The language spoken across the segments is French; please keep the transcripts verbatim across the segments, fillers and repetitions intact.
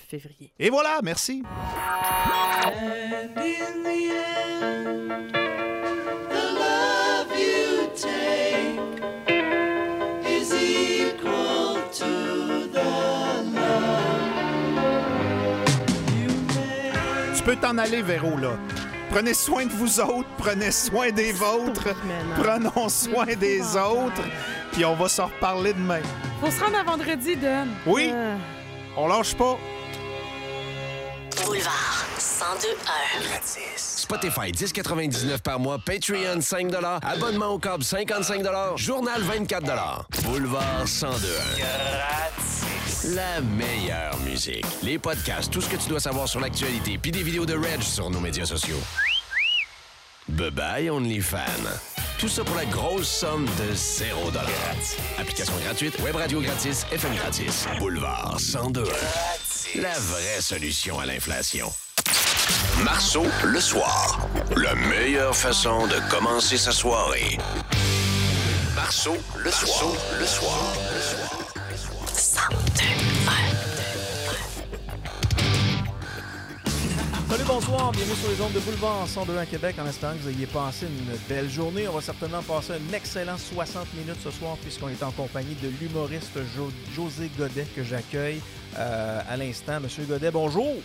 février. Et voilà, merci. And in the end, the love you take is equal to the love you make. Tu peux t'en aller, Véro, là. Prenez soin de vous autres, prenez soin des vôtres, prenons soin des autres, puis on va s'en reparler demain. Faut se rendre à vendredi, Don. Oui, Euh, on lâche pas. Boulevard cent deux un. Gratis. Spotify dix quatre-vingt-dix-neuf par mois, Patreon cinq dollars, abonnement au câble cinquante-cinq dollars, journal vingt-quatre dollars. Boulevard cent deux un. Gratis. La meilleure musique. Les podcasts, tout ce que tu dois savoir sur l'actualité, puis des vidéos de Reg sur nos médias sociaux. Bye-bye OnlyFans. Tout ça pour la grosse somme de zéro dollar. Application gratuite, web radio gratis, F M gratis. Boulevard cent deux un. La vraie solution à l'inflation. Marceau, le soir. La meilleure façon de commencer sa soirée. Marceau, le soir. Le soir. Le soir. cent deux un. Salut, bonsoir, bienvenue sur les ondes de Boulevard cent deux à Québec, en espérant que vous ayez passé une belle journée. On va certainement passer un excellent soixante minutes ce soir, puisqu'on est en compagnie de l'humoriste Jo- José Godet, que j'accueille euh, à l'instant. Monsieur Godet, bonjour!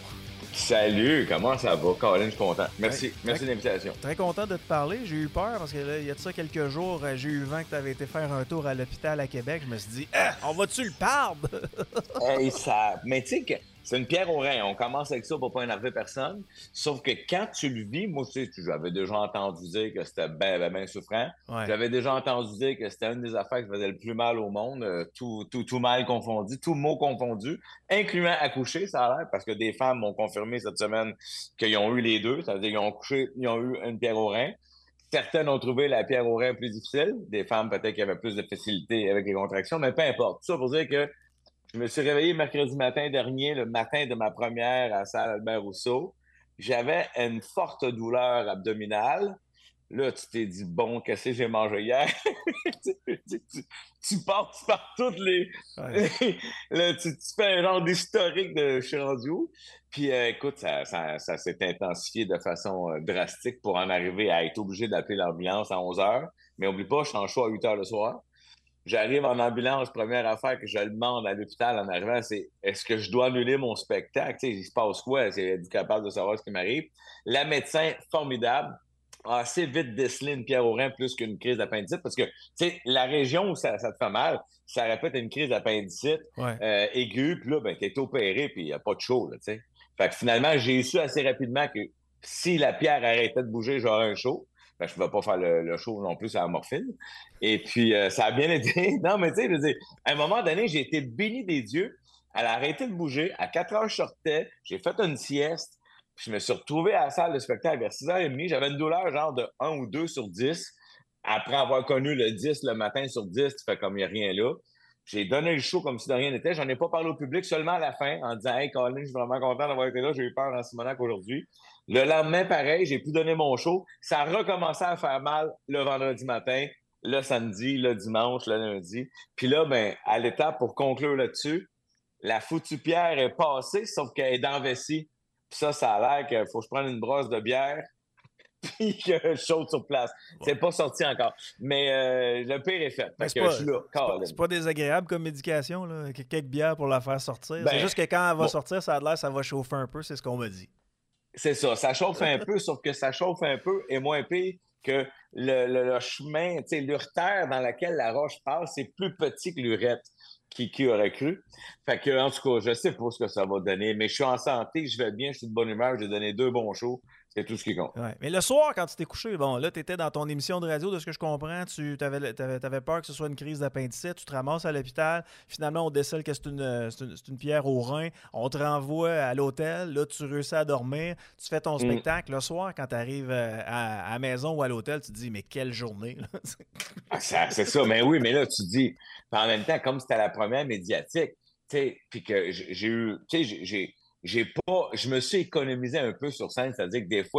Salut, comment ça va? Colin, je suis content. Merci, Ouais. merci de l'invitation. Très content de te parler. J'ai eu peur parce que là, il y a de ça quelques jours, euh, j'ai eu vent que tu avais été faire un tour à l'hôpital à Québec. Je me suis dit, ah, on va-tu le perdre? Hey, ça... Mais tu sais que c'est une pierre au rein. On commence avec ça pour pas énerver personne. Sauf que quand tu le vis, moi, tu sais, j'avais déjà entendu dire que c'était bien, bien, bien souffrant. Ouais. J'avais déjà entendu dire que c'était une des affaires qui faisait le plus mal au monde, euh, tout, tout, tout mal confondu, tout mot confondu, incluant accoucher, ça a l'air, parce que des femmes m'ont confirmé cette semaine qu'ils ont eu les deux. Ça veut dire qu'ils ont couché, ils ont eu une pierre au rein. Certaines ont trouvé la pierre au rein plus difficile. Des femmes, peut-être, qui avaient plus de facilité avec les contractions, mais peu importe. Tout ça pour dire que je me suis réveillé mercredi matin dernier, le matin de ma première à salle Albert Rousseau. J'avais une forte douleur abdominale. Là, tu t'es dit, bon, qu'est-ce que j'ai mangé hier? tu, tu, tu, tu passes par toutes les... Ouais. Là, tu, tu fais un genre d'historique de je suis rendu où. Puis, euh, écoute, ça, ça, ça s'est intensifié de façon euh, drastique pour en arriver à être obligé d'appeler l'ambulance à onze heures. Mais oublie pas, je suis en show à huit heures le soir. J'arrive en ambulance, première affaire que je demande à l'hôpital en arrivant, c'est est-ce que je dois annuler mon spectacle? Tu sais, il se passe quoi? C'est capable de savoir ce qui m'arrive. La médecin, formidable, a assez vite décelé une pierre au rein plus qu'une crise d'appendicite parce que, tu sais, la région où ça, ça te fait mal, ça répète une crise d'appendicite Ouais. euh, aiguë, puis là, ben, t'es opéré, puis il n'y a pas de chaud, là, tu sais. Fait que finalement, j'ai su assez rapidement que si la pierre arrêtait de bouger, j'aurais un chaud. Ben, je ne pouvais pas faire le, le show non plus à la morphine. Et puis, euh, ça a bien été. Non, mais tu sais, je veux dire, à un moment donné, j'ai été béni des dieux. Elle a arrêté de bouger. À quatre heures, je sortais. J'ai fait une sieste. Puis je me suis retrouvé à la salle de spectacle vers six heures trente. J'avais une douleur genre de un ou deux sur dix. Après avoir connu le dix le matin sur dix, tu fais comme il n'y a rien là. J'ai donné le show comme si de rien n'était. J'en ai pas parlé au public, seulement à la fin, en disant « Hey, Colin, je suis vraiment content d'avoir été là. J'ai eu peur en Simonac aujourd'hui. » Le lendemain, pareil, j'ai pu donner mon show. Ça a recommencé à faire mal le vendredi matin, le samedi, le dimanche, le lundi. Puis là, ben, à l'étape pour conclure là-dessus, la foutue pierre est passée, sauf qu'elle est dans la vessie. Puis ça, ça a l'air qu'il faut que je prenne une brosse de bière puis que je saute sur place. C'est pas sorti encore. Mais euh, le pire est fait. Ben, Fait c'est que pas- je suis là. C'est pas, Colin. c'est pas désagréable comme médication, là. que- Quelques bières pour la faire sortir. Ben, c'est juste que quand elle va bon. sortir, ça a l'air, ça va chauffer un peu, c'est ce qu'on m'a dit. C'est ça, ça chauffe un peu, sauf que ça chauffe un peu et moins pire que le, le, le chemin, tu sais, l'urtère dans laquelle la roche passe, c'est plus petit que l'urètre. Qui, qui aurait cru? Fait que, en tout cas, je sais pas ce que ça va donner, mais je suis en santé, je vais bien, je suis de bonne humeur, j'ai donné deux bons shows, c'est tout ce qui compte. Ouais. Mais le soir, quand tu t'es couché, bon, là, tu étais dans ton émission de radio, de ce que je comprends, tu avais, peur que ce soit une crise d'appendicite, tu te ramasses à l'hôpital, finalement, on décèle que c'est une, c'est une, c'est une pierre au rein, on te renvoie à l'hôtel, là, tu réussis à dormir, tu fais ton Mm. spectacle. Le soir, quand tu arrives à, à la maison ou à l'hôtel, tu te dis, mais quelle journée! Là. Ah, ça- c'est ça, mais oui, mais là, tu dis, puis en même temps, comme c'était la première médiatique, tu sais, puis que j'ai j'ai eu, tu sais, j'ai- j'ai j'ai pas, je me suis économisé un peu sur scène, c'est-à-dire que des fois,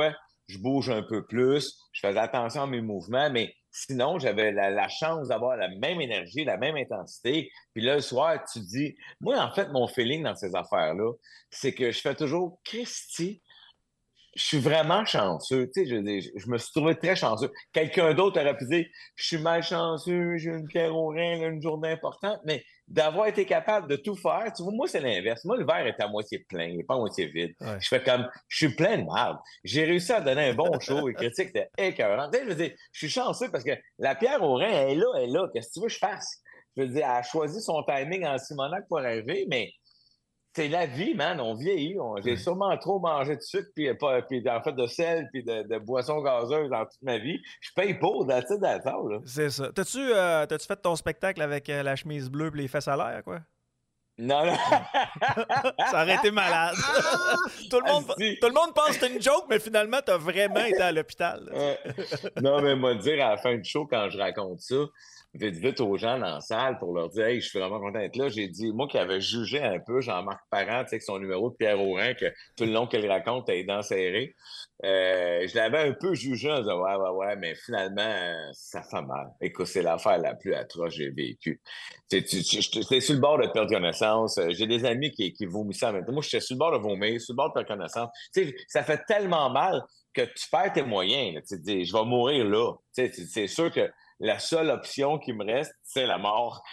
je bouge un peu plus, je faisais attention à mes mouvements, mais sinon, j'avais la, la chance d'avoir la même énergie, la même intensité. Puis là, le soir, tu te dis, moi, en fait, mon feeling dans ces affaires-là, c'est que je fais toujours, Christy, je suis vraiment chanceux. Tu sais, je, je, je me suis trouvé très chanceux. Quelqu'un d'autre aurait pu dire, je suis malchanceux, j'ai une pierre au rein, une journée importante, mais d'avoir été capable de tout faire, tu vois, moi, c'est l'inverse. Moi, le verre est à moitié plein, il n'est pas à moitié vide. Ouais. Je fais comme, je suis plein de merde. J'ai réussi à donner un bon show, les critiques étaient écœurantes. Tu sais, je veux dire, je suis chanceux parce que la pierre au rein, elle est là, elle est là. Qu'est-ce que tu veux que je fasse? Je veux dire, elle a choisi son timing en Simonac pour arriver, mais c'est la vie, man. On vieillit. On... J'ai sûrement trop mangé de sucre, puis, pas, puis en fait de sel, puis de, de boissons gazeuses dans toute ma vie. Je paye pour, dans le la table. C'est ça. T'as-tu, euh, t'as-tu fait ton spectacle avec euh, la chemise bleue et les fesses à l'air, quoi? Non, non. Ça aurait été malade. tout, le monde, Asti. tout le monde pense que c'est une joke, mais finalement, t'as vraiment été à l'hôpital. Euh, non, mais moi, dire à la fin du show, quand je raconte ça, vite, vite aux gens dans la salle pour leur dire, hey, je suis vraiment content d'être là. J'ai dit, moi qui avais jugé un peu Jean-Marc Parent, tu sais, avec son numéro de Pierre Aurin, que tout le long qu'elle raconte, t'as les dents serrées. Euh, je l'avais un peu jugé en disant, ouais, ouais, ouais, mais finalement, euh, ça fait mal. Écoute, c'est l'affaire la plus atroce que j'ai vécue. Tu sais, j'étais sur le bord de perdre connaissance. J'ai des amis qui, qui vomissaient en même temps. Moi, j'étais sur le bord de vomir, sur le bord de perdre connaissance. Tu sais, ça fait tellement mal que tu perds tes moyens. Là. Tu te dis, je vais mourir là. Tu sais, c'est sûr que la seule option qui me reste, c'est la mort.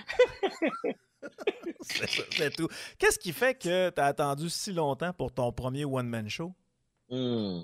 c'est, c'est tout. Qu'est-ce qui fait que tu as attendu si longtemps pour ton premier one-man show? Hmm.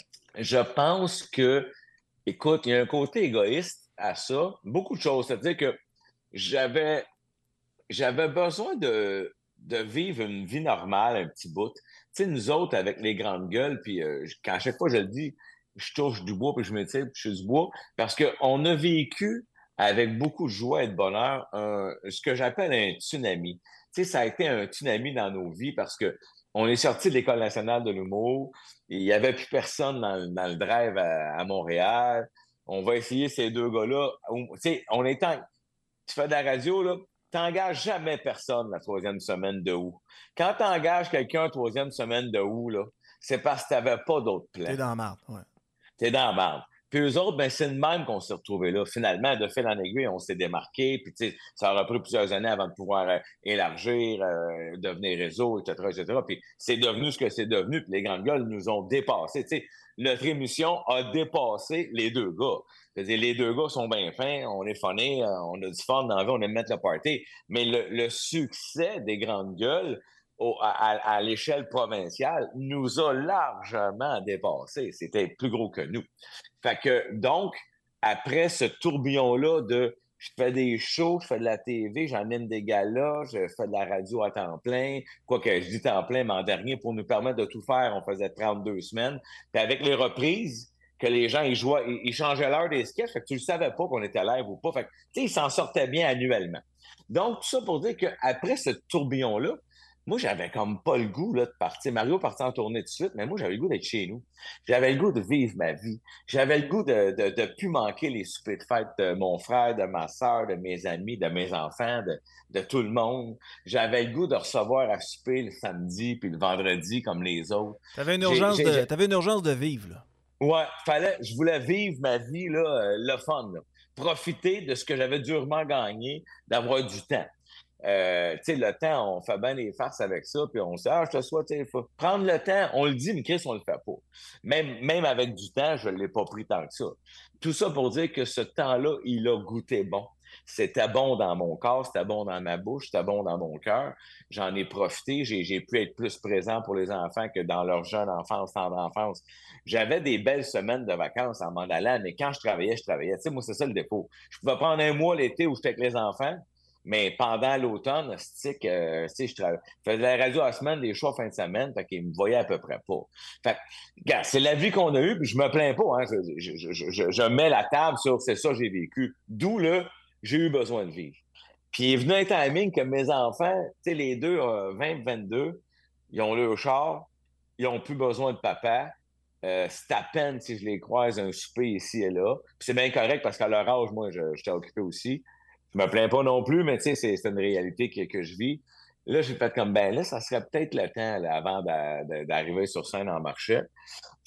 Je pense que, écoute, il y a un côté égoïste à ça. Beaucoup de choses. C'est-à-dire que j'avais, j'avais besoin de, de vivre une vie normale un petit bout. Tu sais, nous autres, avec les grandes gueules, puis euh, quand à chaque fois je le dis, je touche du bois, puis je me tire, puis je suis du bois, parce qu'on a vécu avec beaucoup de joie et de bonheur un, ce que j'appelle un tsunami. Tu sais, ça a été un tsunami dans nos vies parce que on est sorti de l'École nationale de l'humour, il n'y avait plus personne dans, dans le drive à, à Montréal. On va essayer ces deux gars-là. Tu sais, on est en... Tu fais de la radio, là, t'engages jamais personne la troisième semaine de août. Quand t'engages quelqu'un la troisième semaine de août, là, c'est parce que t'avais pas d'autres plans. T'es dans la marde, ouais. T'es dans la marde. Puis eux autres, ben, c'est le même qu'on s'est retrouvés là. Finalement, de fil en aiguille, on s'est démarqué. Puis, tu sais, ça aura pris plusieurs années avant de pouvoir euh, élargir, euh, devenir réseau, et cetera, et cetera. Puis, c'est devenu ce que c'est devenu. Puis, les grandes gueules nous ont dépassés. Tu sais, notre émission a dépassé les deux gars. C'est-à-dire, les deux gars sont bien fins, on est funny, on a du fun dans la vie, on aime mettre le party. Mais le, le succès des grandes gueules, Au, à, à l'échelle provinciale, nous a largement dépassés. C'était plus gros que nous. Fait que, donc, après ce tourbillon-là de je fais des shows, je fais de la T V, j'anime des galas, je fais de la radio à temps plein, quoique je dis temps plein, mais en dernier, pour nous permettre de tout faire, on faisait trente-deux semaines. Puis avec les reprises, que les gens, ils jouaient, ils, ils changeaient l'heure des sketchs, fait que tu ne savais pas qu'on était live ou pas. Fait que, tu sais, ils s'en sortaient bien annuellement. Donc, tout ça pour dire qu'après ce tourbillon-là, moi, j'avais comme pas le goût là, de partir. Mario partait en tournée tout de suite, mais moi, j'avais le goût d'être chez nous. J'avais le goût de vivre ma vie. J'avais le goût de de, de plus manquer les soupers de fête de mon frère, de ma soeur, de mes amis, de mes enfants, de, de tout le monde. J'avais le goût de recevoir à souper le samedi puis le vendredi comme les autres. T'avais une urgence, J'ai, j'ai, de, t'avais une urgence de vivre, là. Ouais, fallait, je voulais vivre ma vie, là, euh, le fun, là. Profiter de ce que j'avais durement gagné, d'avoir du temps. Euh, tu sais, le temps, on fait bien des farces avec ça, puis on se dit, ah, je te souhaite, il faut prendre le temps. On le dit, mais Chris, on le fait pas. Même, même avec du temps, je ne l'ai pas pris tant que ça. Tout ça pour dire que ce temps-là, il a goûté bon. C'était bon dans mon corps, c'était bon dans ma bouche, c'était bon dans mon cœur. J'en ai profité, j'ai, j'ai pu être plus présent pour les enfants que dans leur jeune enfance, tendre enfance. J'avais des belles semaines de vacances en m'en allant, mais quand je travaillais, je travaillais. Tu sais, moi, c'est ça le défaut. Je pouvais prendre un mois l'été où j'étais avec les enfants, mais pendant l'automne, stick, euh, tu sais, je, tra... je faisais la radio à la semaine, des shows fin de semaine, fait qu'ils me voyaient à peu près pas. Fait que, regarde, c'est la vie qu'on a eue, puis je me plains pas, hein. Je, je, je, je, je mets la table sur c'est ça que j'ai vécu. D'où là, j'ai eu besoin de vivre. Puis il est venu un timing que mes enfants, tu sais, les deux, euh, vingt vingt-deux, ils ont leur char, ils ont plus besoin de papa. Euh, c'est à peine si je les croise un souper ici et là. Puis c'est bien correct parce qu'à leur âge, moi, je, j'étais occupé aussi. Je me plains pas non plus, mais tu sais, c'est, c'est une réalité que, que je vis. Là, j'ai fait comme, ben là, ça serait peut-être le temps là, avant d'a, d'a, d'arriver sur scène en marché.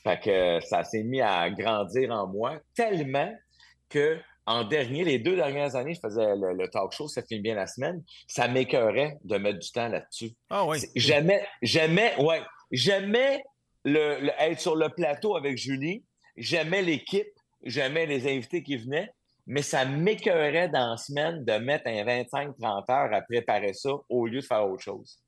Fait que euh, ça s'est mis à grandir en moi tellement que en dernier, les deux dernières années, je faisais le, le talk show, ça finit bien la semaine, ça m'écœurait de mettre du temps là-dessus. Ah oui. C'est- J'aimais, j'aimais, ouais, j'aimais le, le- être sur le plateau avec Julie, j'aimais l'équipe, j'aimais les invités qui venaient, mais ça m'écœurait dans la semaine de mettre un vingt-cinq trente heures à préparer ça au lieu de faire autre chose.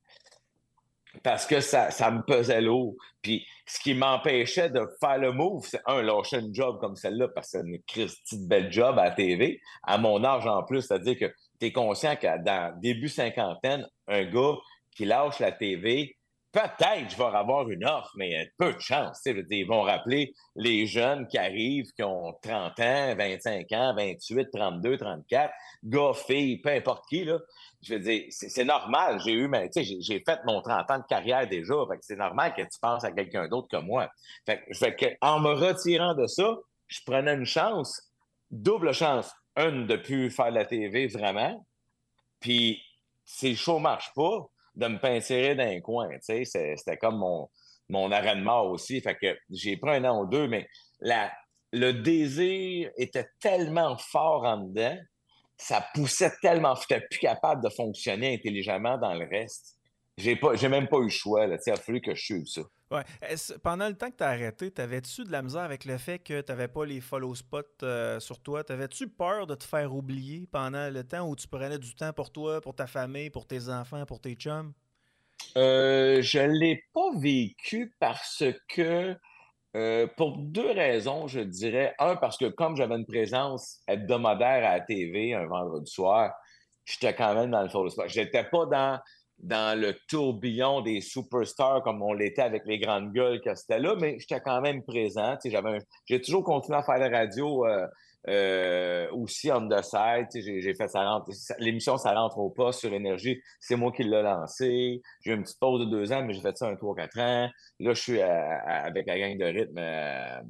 Parce que ça, ça me pesait lourd. Puis ce qui m'empêchait de faire le move, c'est un, lâcher une job comme celle-là, parce que c'est une Christie de belle job à la T V, à mon âge en plus. C'est-à-dire que tu es conscient que dans début cinquantaine, un gars qui lâche la T V, peut-être je vais avoir une offre, mais il y a peu de chance. Tu sais, je veux dire, ils vont rappeler les jeunes qui arrivent, qui ont trente ans, vingt-cinq ans, vingt-huit, trente-deux, trente-quatre, gars, filles, peu importe qui, là. Je veux dire, c'est, c'est normal. J'ai eu, mais tu sais, j'ai, j'ai fait mon trente ans de carrière déjà. Fait que c'est normal que tu penses à quelqu'un d'autre que moi. Fait que, fait que en me retirant de ça, je prenais une chance, double chance. Une, de plus faire de la T V vraiment. Puis, si le show marche pas, de me pincerer dans un coin, tu sais. C'est- C'était comme mon, mon arrêt de mort aussi. Fait que j'ai pris un an ou deux, mais la, le désir était tellement fort en dedans, ça poussait tellement, je n'étais plus capable de fonctionner intelligemment dans le reste. J'ai pas, j'ai même pas eu le choix, là. Tu sais, il a fallu que je suive ça. Ouais. Est-ce- pendant le temps que tu as arrêté, t'avais-tu de la misère avec le fait que tu n'avais pas les follow spots euh, sur toi? T'avais-tu peur de te faire oublier pendant le temps où tu prenais du temps pour toi, pour ta famille, pour tes enfants, pour tes chums? Euh, je l'ai pas vécu parce que, euh, pour deux raisons, je dirais. Un, parce que comme j'avais une présence hebdomadaire à la T V un vendredi soir, j'étais quand même dans le follow spot. J'étais pas dans, dans le tourbillon des superstars comme on l'était avec les grandes gueules que c'était là, mais j'étais quand même présent. Tu sais, j'avais un- J'ai toujours continué à faire la radio euh, euh, aussi on the side. Tu sais, J'ai, j'ai fait ça rentre, ça- l'émission Ça rentre au poste sur Énergie. C'est moi qui l'ai lancé. J'ai eu une petite pause de deux ans, mais j'ai fait ça un trois quatre ans. Là, je suis à- à- avec la gang de rythme euh,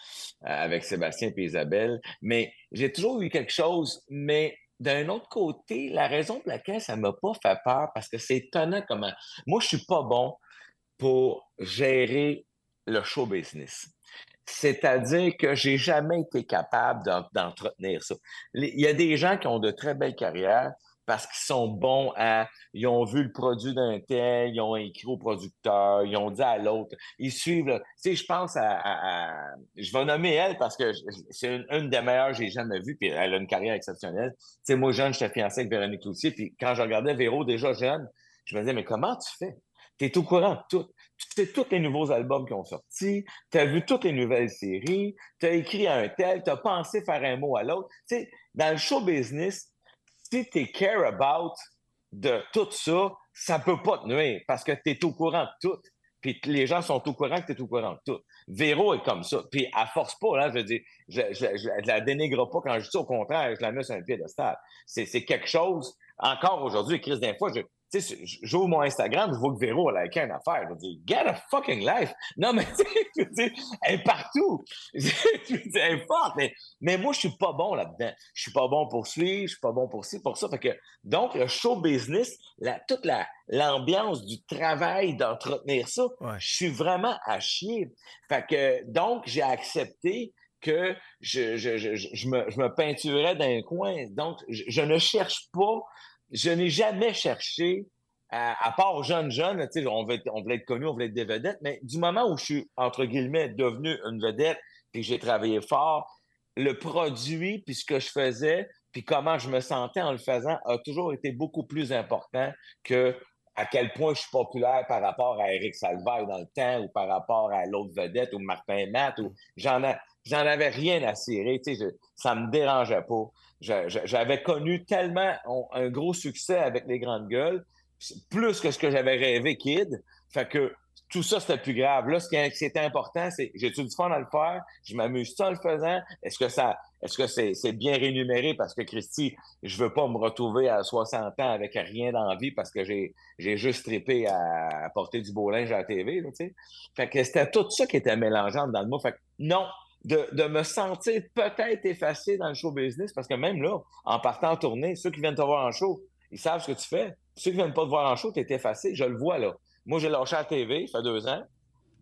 avec Sébastien et Isabelle. Mais j'ai toujours eu quelque chose, mais d'un autre côté, la raison pour laquelle ça m'a pas fait peur, parce que c'est étonnant comment... Moi, je suis pas bon pour gérer le show business. C'est-à-dire que j'ai jamais été capable d'en- d'entretenir ça. Les- Il y a des gens qui ont de très belles carrières parce qu'ils sont bons à... Ils ont vu le produit d'un tel, ils ont écrit au producteur, ils ont dit à l'autre, ils suivent... là. Tu sais, je pense à, à- à- Je vais nommer elle parce que je- c'est une, une des meilleures que j'ai jamais vues, puis elle a une carrière exceptionnelle. Tu sais, moi, jeune, j'étais fiancé avec Véronique Cloutier, puis quand je regardais Véro, déjà jeune, je me disais, mais comment tu fais? Tu es au courant de tout. Tu sais tous les nouveaux albums qui ont sorti, tu as vu toutes les nouvelles séries, tu as écrit à un tel, tu as pensé faire un mot à l'autre. Tu sais, dans le show business, si tu care about de tout ça, ça peut pas te nuire parce que tu es au courant de tout. Puis que les gens sont au courant que tu es au courant de tout. Véro est comme ça. Puis elle force pas, là, je veux dire, je, je, je, je la dénigre pas quand je dis ça, au contraire, je la mets sur un piédestal. C'est, c'est quelque chose, encore aujourd'hui, Chris, des fois, je, tu sais, j'ouvre mon Instagram, je vois que Véro a liké une affaire. Je dis, get a fucking life. Non, mais tu sais, je veux dire, elle est partout. Je veux dire, elle est forte. Mais, mais moi, je suis pas bon là-dedans. Je suis pas bon pour suivre, je suis pas bon pour ci, pour ça. Fait que, donc, le show business, la, toute la, l'ambiance du travail d'entretenir ça, Ouais. je suis vraiment à chier. Fait que, donc, j'ai accepté que je, je, je, je, je me, je me peinturais dans un coin. Donc, je, je ne cherche pas, je n'ai jamais cherché, à, à part jeune, jeune, tu sais, on voulait, être- on voulait être connu, on voulait être des vedettes, mais du moment où je suis, entre guillemets, devenu une vedette, puis que j'ai travaillé fort, le produit, puis ce que je faisais, puis comment je me sentais en le faisant, a toujours été beaucoup plus important que à quel point je suis populaire par rapport à Éric Salvaille dans le temps, ou par rapport à l'autre vedette, ou Martin Matt, ou j'en ai, j'en avais rien à cirer, tu sais, je- ça me dérangeait pas. Je- je- j'avais connu tellement on- un gros succès avec les grandes gueules, plus que ce que j'avais rêvé kid, fait que tout ça, c'était plus grave. Là, ce qui, ce qui était important, c'est j'ai-tu du fun à le faire? Je m'amuse en le faisant? Est-ce que ça, est-ce que c'est, c'est bien rémunéré? Parce que, Christy, je veux pas me retrouver à soixante ans avec rien d'envie parce que j'ai, j'ai juste trippé à, à porter du beau linge à la T V, là, tu sais. Fait que c'était tout ça qui était mélangeant dans le mot. Fait que non, de, de me sentir peut-être effacé dans le show business, parce que même là, en partant en tournée, ceux qui viennent te voir en show, ils savent ce que tu fais. Ceux qui viennent pas te voir en show, t'es effacé. Je le vois, là. Moi, j'ai lâché la T V, ça fait deux ans.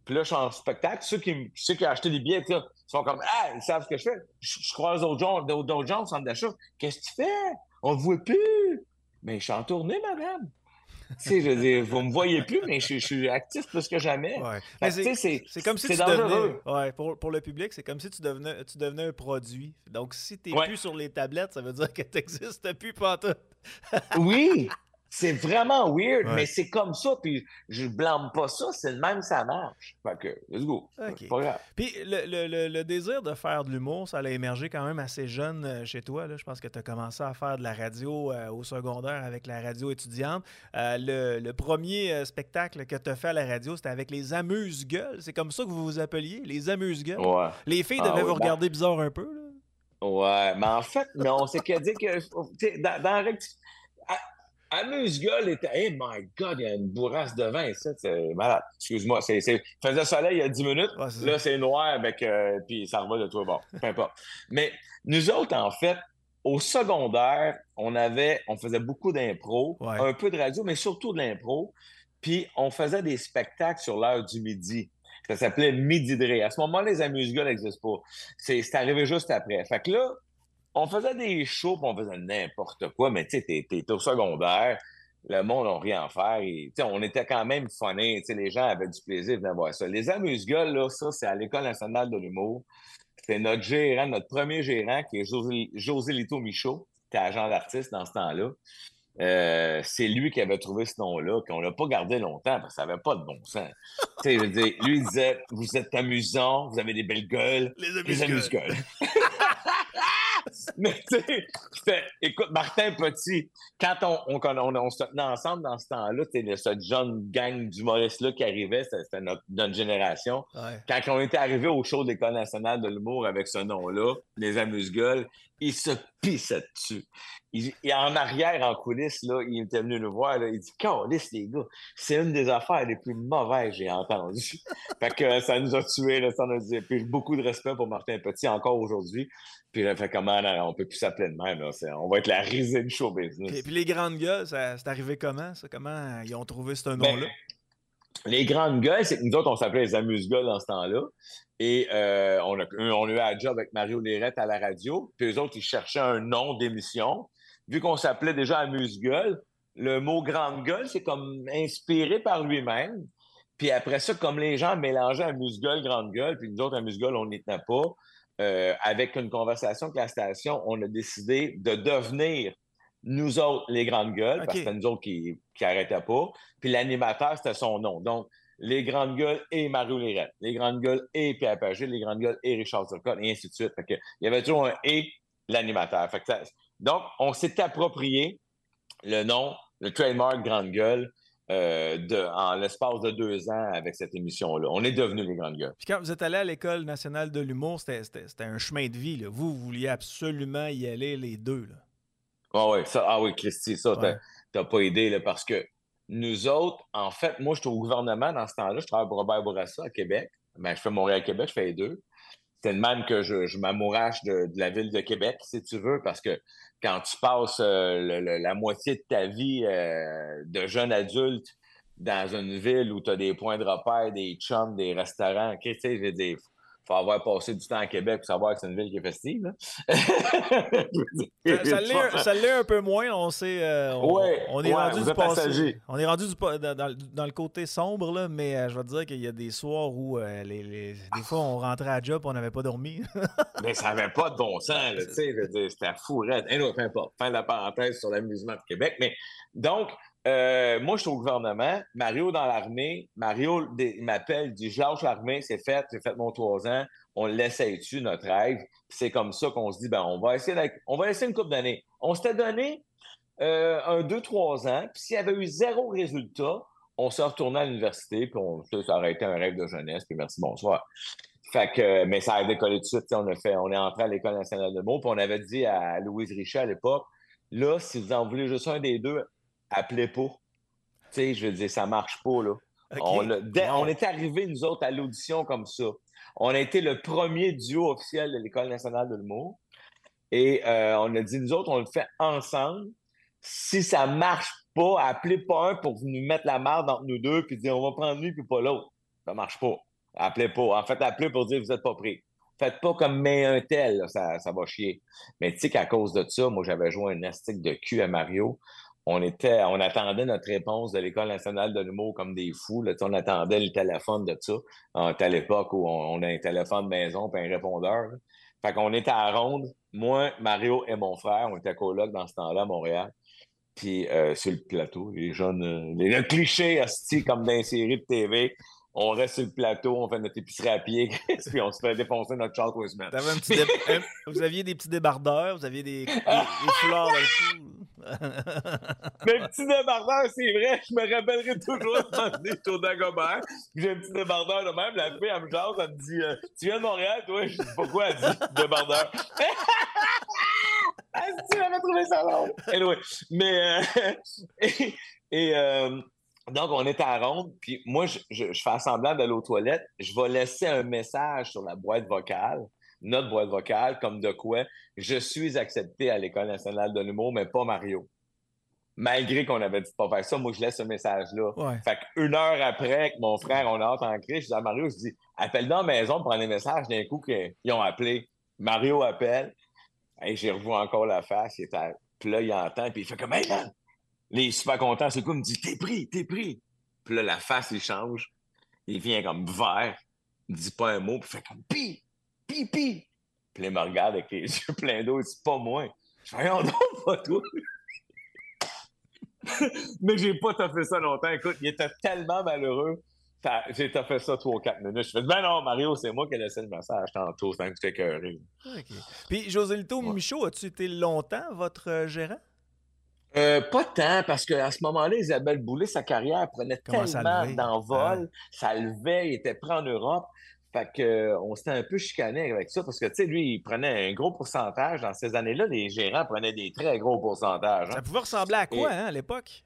Puis là, je suis en spectacle. Ceux qui, ceux qui ont acheté des billets, ils sont comme, ah, ils savent ce que je fais. Je, je croise d'autres gens, d'autres gens au centre d'achat. Qu'est-ce que tu fais? On ne te voit plus. Mais je suis en tournée, madame. Tu sais, je veux dire, vous me voyez plus, mais je, je suis actif plus que jamais. Ouais. Fait Mais que, c'est, tu sais, c'est, c'est comme si c'est tu dangereux. devenais. Ouais, pour, pour le public, c'est comme si tu devenais, tu devenais un produit. Donc, si tu n'es Ouais. plus sur les tablettes, ça veut dire que tu n'existes plus pantoute. Oui, c'est vraiment weird, Ouais. mais c'est comme ça, puis je blâme pas ça, c'est le même, ça marche. Fait que, let's go. OK. C'est pas grave. Puis le, le, le, le désir de faire de l'humour, ça a émergé quand même assez jeune euh, chez toi. Là. Je pense que tu as commencé à faire de la radio euh, au secondaire avec la radio étudiante. Euh, le, le premier euh, spectacle que tu as fait à la radio, c'était avec les Amuse-Gueules. C'est comme ça que vous vous appeliez, les Amuse-Gueules. Ouais. Les filles Ah devaient oui, vous ben- regarder bizarre un peu. Là. Ouais, mais en fait, mais on s'est qu'à dire que, tu sais, dans, dans Recti- à- Amuse-Gueule était, hey my God, il y a une bourrasse de vin, ça, c'est malade. Excuse-moi, c'est, c'est, il faisait soleil il y a dix minutes, Ouais, c'est là, ça. c'est noir, avec, euh, puis ça revole de toi, bon, peu importe. Mais nous autres, en fait, au secondaire, on avait, on faisait beaucoup d'impro, Ouais. un peu de radio, mais surtout de l'impro, puis on faisait des spectacles sur l'heure du midi. Ça s'appelait Midi de rire. À ce moment-là, les amuse-gueules n'existent pas. C'est, c'est arrivé juste après. Fait que là, on faisait des shows, puis on faisait n'importe quoi, mais tu sais, t'es, t'es au secondaire, le monde n'a rien à faire. Et, tu sais, on était quand même funnés, tu sais, les gens avaient du plaisir de venir voir ça. Les amuse-gueules, là, ça, c'est à l'École nationale de l'humour. C'était notre gérant, notre premier gérant, qui est José, José Lito Michaud, qui était agent d'artiste dans ce temps-là. Euh, c'est lui qui avait trouvé ce nom-là, qu'on l'a pas gardé longtemps, parce que ça n'avait pas de bon sens. Tu sais, je veux dire, lui, il disait, vous êtes amusants, vous avez des belles gueules. Les Les Amuse-Gueules. amuse-gueules. Mais tu sais, c'était- écoute, Martin Petit, quand on, on, on, on se tenait ensemble dans ce temps-là, tu sais, cette jeune gang d'humoristes-là qui arrivait, c'était, c'était notre, notre génération. Ouais. Quand on était arrivés au show de l'École nationale de l'humour avec ce nom-là, les amuse-gueules, ils se pissaient dessus. Il, et en arrière, en coulisses, là, il était venu nous voir, là, il dit « Calisse, les gars, c'est une des affaires les plus mauvaises que j'ai entendues. » Fait que euh, ça nous a tués, là, ça nous a dit. Puis j'ai beaucoup de respect pour Martin Petit, encore aujourd'hui. Puis là, fait comment, non, on peut plus s'appeler de même, là. C'est- on va être la risée du show business. Puis, puis les grandes gueules, ça, c'est arrivé comment, ça? Comment ils ont trouvé ce Ben, nom-là? les grandes gueules, c'est que nous autres, on s'appelait les amuse-gueules dans ce temps-là. Et euh, on, a, on a eu un job avec Mario Lérette à la radio. Puis eux autres, ils cherchaient un nom d'émission. Vu qu'on s'appelait déjà amuse-gueule, le mot grande gueule, c'est comme inspiré par lui-même. Puis après ça, comme les gens mélangeaient amuse-gueule, grande gueule, puis nous autres, amuse-gueule, on n'y tenait pas, euh, avec une conversation avec la station, on a décidé de devenir nous autres les grandes gueules, OK. parce que c'était nous autres qui n'arrêtaient pas. Puis l'animateur, c'était son nom. Donc, les grandes gueules et Mario Lérette, les grandes gueules et Pierre Pagé, les grandes gueules et Richard Turcotte, et ainsi de suite. Fait que, il y avait toujours un « et » l'animateur. Fait que ça- donc, on s'est approprié le nom, le trademark Grande Gueule, euh, de, en l'espace de deux ans avec cette émission-là. On est devenus les Grandes Gueules. Puis quand vous êtes allé à l'École nationale de l'humour, c'était, c'était, c'était un chemin de vie. Là. Vous, vous vouliez absolument y aller les deux. Là. Ah oui, ça, ah oui, Christy, ça, t'as, Ouais. t'as pas aidé, là, parce que nous autres, en fait, moi, j'étais au gouvernement dans ce temps-là, je travaille pour Robert Bourassa à Québec. Ben, je fais Montréal-Québec, je fais les deux. C'est de même que je, je m'amourache de, de la ville de Québec, si tu veux, parce que quand tu passes euh, le- le- la moitié de ta vie euh, de jeune adulte dans une ville où tu as des points de repère, des chums, des restaurants, ok, tu sais, je veux dire, faut avoir passé du temps à Québec pour savoir que c'est une ville qui est festive. Là. Ça, ça, l'est, ça l'est un peu moins. On sait, euh, on, Ouais, on est ouais, rendu vous du êtes passé. passager. On est rendu du, pa- dans, dans- dans le côté sombre, là, mais euh, je vais te dire qu'il y a des soirs où euh, les, les- des fois on rentrait à job et on n'avait pas dormi. Mais ça n'avait pas de bon sens, là, tu sais, je veux dire, c'était fou, raide. Anyway, peu importe, fin de la parenthèse sur l'amusement de Québec. Mais donc, euh, moi, je suis au gouvernement, Mario dans l'armée. Mario dé- il m'appelle, il dit, je lâche l'armée, c'est fait, j'ai fait mon trois ans, on l'essaye-tu, notre rêve. Puis c'est comme ça qu'on se dit, ben, on va essayer, d'être- on va essayer une couple d'années. On s'était donné euh, un deux, trois ans, puis s'il y avait eu zéro résultat, on s'est retourné à l'université, puis on, ça, ça aurait été un rêve de jeunesse, puis merci, bonsoir. Fait que, mais ça a décollé tout de suite. On a fait, on est entré à l'École nationale de mots, puis on avait dit à Louise Richet à l'époque, là, si vous en voulez juste un des deux, appelez pas. Tu sais, je veux dire, ça marche pas, là. OK. On, a- dès- Wow. on est arrivés, nous autres, à l'audition comme ça. On a été le premier duo officiel de l'École nationale de l'humour. Et euh, on a dit, nous autres, on le fait ensemble. Si ça marche pas, appelez pas un pour nous mettre la marde entre nous deux puis dire, on va prendre lui puis pas l'autre. Ça marche pas. Appelez pas. En fait, appelez pour dire que vous n'êtes pas pris. Faites pas comme mais un tel, là, ça, ça va chier. Mais tu sais qu'à cause de ça, moi, j'avais joué un astique de cul à Mario. On était, on attendait notre réponse de l'École nationale de l'humour comme des fous. Là. On attendait le téléphone de ça. C'était à l'époque où on, on a un téléphone de maison puis un répondeur. Là. Fait qu'on était à ronde. Moi, Mario et mon frère, on était colocs dans ce temps-là à Montréal. Puis euh, sur le plateau, les jeunes, euh, les, le cliché, hostie, comme dans les séries de T V. On reste sur le plateau, on fait notre épicerie à pied, puis on se fait défoncer notre char tous les semaines. T'avais un petit dé... un... Vous aviez des petits débardeurs, vous aviez des, des... des foulards dans le cou. Mes petits débardeurs, c'est vrai, je me rappellerai toujours de des tours d'Agobert. J'ai un petit débardeur de même, la fille, elle me jase, elle me dit euh, tu viens de Montréal, toi? Je dis pourquoi? Elle dit débardeur. Tu m'avais trouvé ça long. Anyway, mais euh, et, et euh, donc on est à ronde, puis moi je, je, je fais semblant d'aller aux toilettes, je vais laisser un message sur la boîte vocale, notre boîte vocale, comme de quoi je suis accepté à l'École nationale de l'humour, mais pas Mario. Malgré qu'on avait dit de pas faire ça, moi je laisse ce message-là. Ouais. Fait qu'une heure après, avec mon frère, on a hâte en cri, je dis à Mario, je dis appelle dans la maison pour prendre les messages d'un coup qu'ils ont appelé. Mario appelle. Hey, j'ai revu encore la face, il était... puis là, il entend, puis il fait comme « Hey, man! » Là, il est super content, c'est quoi? Il me dit « T'es pris, t'es pris! » Puis là, la face, il change, il vient comme vert, il dit pas un mot, puis il fait comme « Pi! Pi, pi! » Puis là, il me regarde avec les yeux pleins d'eau, il dit « Pas moi! » Je fais « Voyons donc, pas toi! » Mais j'ai pas fait ça longtemps, écoute, il était tellement malheureux. J'ai fait ça trois ou quatre minutes. Je fais, ben non, Mario, c'est moi qui ai laissé le message tantôt, c'est que tu t'es écœuré. Okay. Puis, José-Lito ouais. Michaud, as-tu été longtemps votre euh, gérant? Euh, pas tant, parce qu'à ce moment-là, Isabelle Boulay, sa carrière prenait Comment tellement d'envol. Ouais. Ça levait, il était prêt en Europe. Fait qu'on euh, s'était un peu chicané avec ça, parce que, tu sais, lui, il prenait un gros pourcentage. Dans ces années-là, les gérants prenaient des très gros pourcentages. Hein. Ça pouvait ressembler à quoi, Et... hein, à l'époque?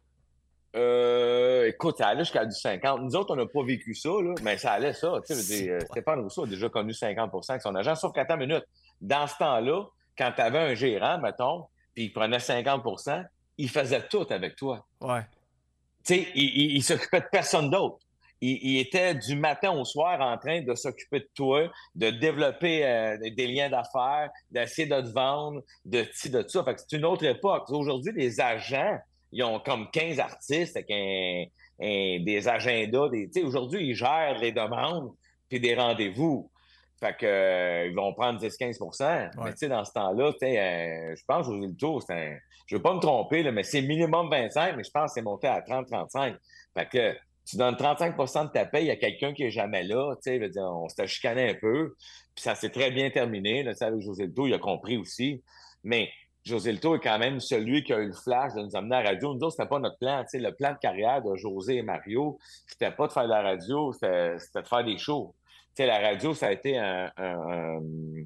Euh, écoute, ça allait jusqu'à du cinquante. Nous autres, on n'a pas vécu ça, là, mais ça allait ça. Tu sais, euh, Stéphane Rousseau a déjà connu cinquante pour cent avec son agent, sauf qu'à ta minute, dans ce temps-là, quand tu avais un gérant, mettons, puis il prenait cinquante pour cent, il faisait tout avec toi. Ouais. Tu sais, il, il, il s'occupait de personne d'autre. Il, il était du matin au soir en train de s'occuper de toi, de développer euh, des liens d'affaires, d'essayer de te vendre, de ci, de ça. Fait que c'est une autre époque. Aujourd'hui, les agents, ils ont comme quinze artistes avec un, un, des agendas. Des, aujourd'hui, ils gèrent les demandes puis des rendez-vous. Fait que euh, ils vont prendre dix à quinze pour cent. Ouais. Mais tu sais, dans ce temps-là, euh, je pense que José Lito, c'est un... je veux pas me tromper, là, mais c'est minimum vingt-cinq, mais je pense que c'est monté à trente à trente-cinq. Fait que tu donnes trente-cinq pour cent de ta paye à quelqu'un qui est jamais là. Tu sais, on s'était chicané un peu. Puis ça s'est très bien terminé. Là, avec José Lito, il a compris aussi. Mais José Lito est quand même celui qui a eu le flash de nous amener à la radio. Nous autres, c'était pas notre plan. Tu sais, le plan de carrière de José et Mario, c'était pas de faire de la radio, c'était, c'était de faire des shows. Tu sais, la radio, ça a été un... un, un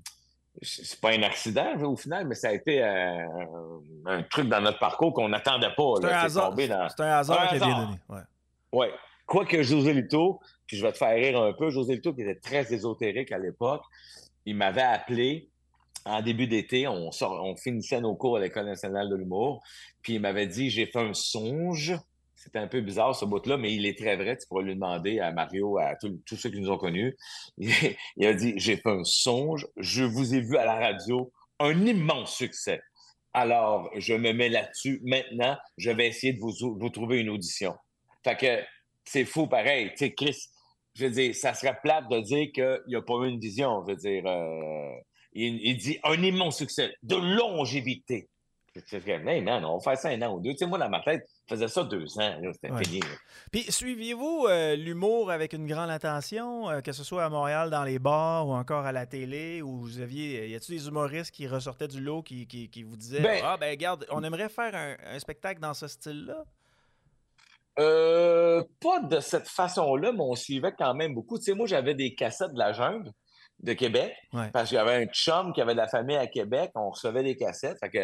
c'est pas un accident, au final, mais ça a été un, un truc dans notre parcours qu'on n'attendait pas. C'est, là, un, hasard, dans... c'est un hasard qui a bien donné. Ouais. Ouais. Quoique José Lito, puis je vais te faire rire un peu, José Lito, qui était très ésotérique à l'époque, il m'avait appelé en début d'été, on, sort, on finissait nos cours à l'École nationale de l'humour, puis il m'avait dit, j'ai fait un songe. C'était un peu bizarre, ce bout-là, mais il est très vrai. Tu pourras lui demander à Mario, à tous ceux qui nous ont connus. Il, il a dit, j'ai fait un songe, je vous ai vu à la radio, un immense succès. Alors, je me mets là-dessus. Maintenant, je vais essayer de vous, vous trouver une audition. Fait que c'est fou pareil. Tu sais, Chris, je veux dire, ça serait plate de dire qu'il n'y a pas eu une vision. Je veux dire, euh, il, il dit un immense succès, de longévité. C'est que, hey man, on va faire ça un an ou deux. Tu sais, moi, dans ma tête, je faisais ça deux ans. Là, c'était ouais. fini. Là. Puis, suiviez-vous euh, l'humour avec une grande attention, euh, que ce soit à Montréal, dans les bars ou encore à la télé, où vous aviez... Y a-t-il des humoristes qui ressortaient du lot qui, qui, qui vous disaient ben, « Ah, ben regarde, on aimerait faire un, un spectacle dans ce style-là? » Euh, pas de cette façon-là, mais on suivait quand même beaucoup. Tu sais, moi, j'avais des cassettes de la jungle de Québec, ouais. parce qu'il y avait un chum qui avait de la famille à Québec, on recevait des cassettes. Fait que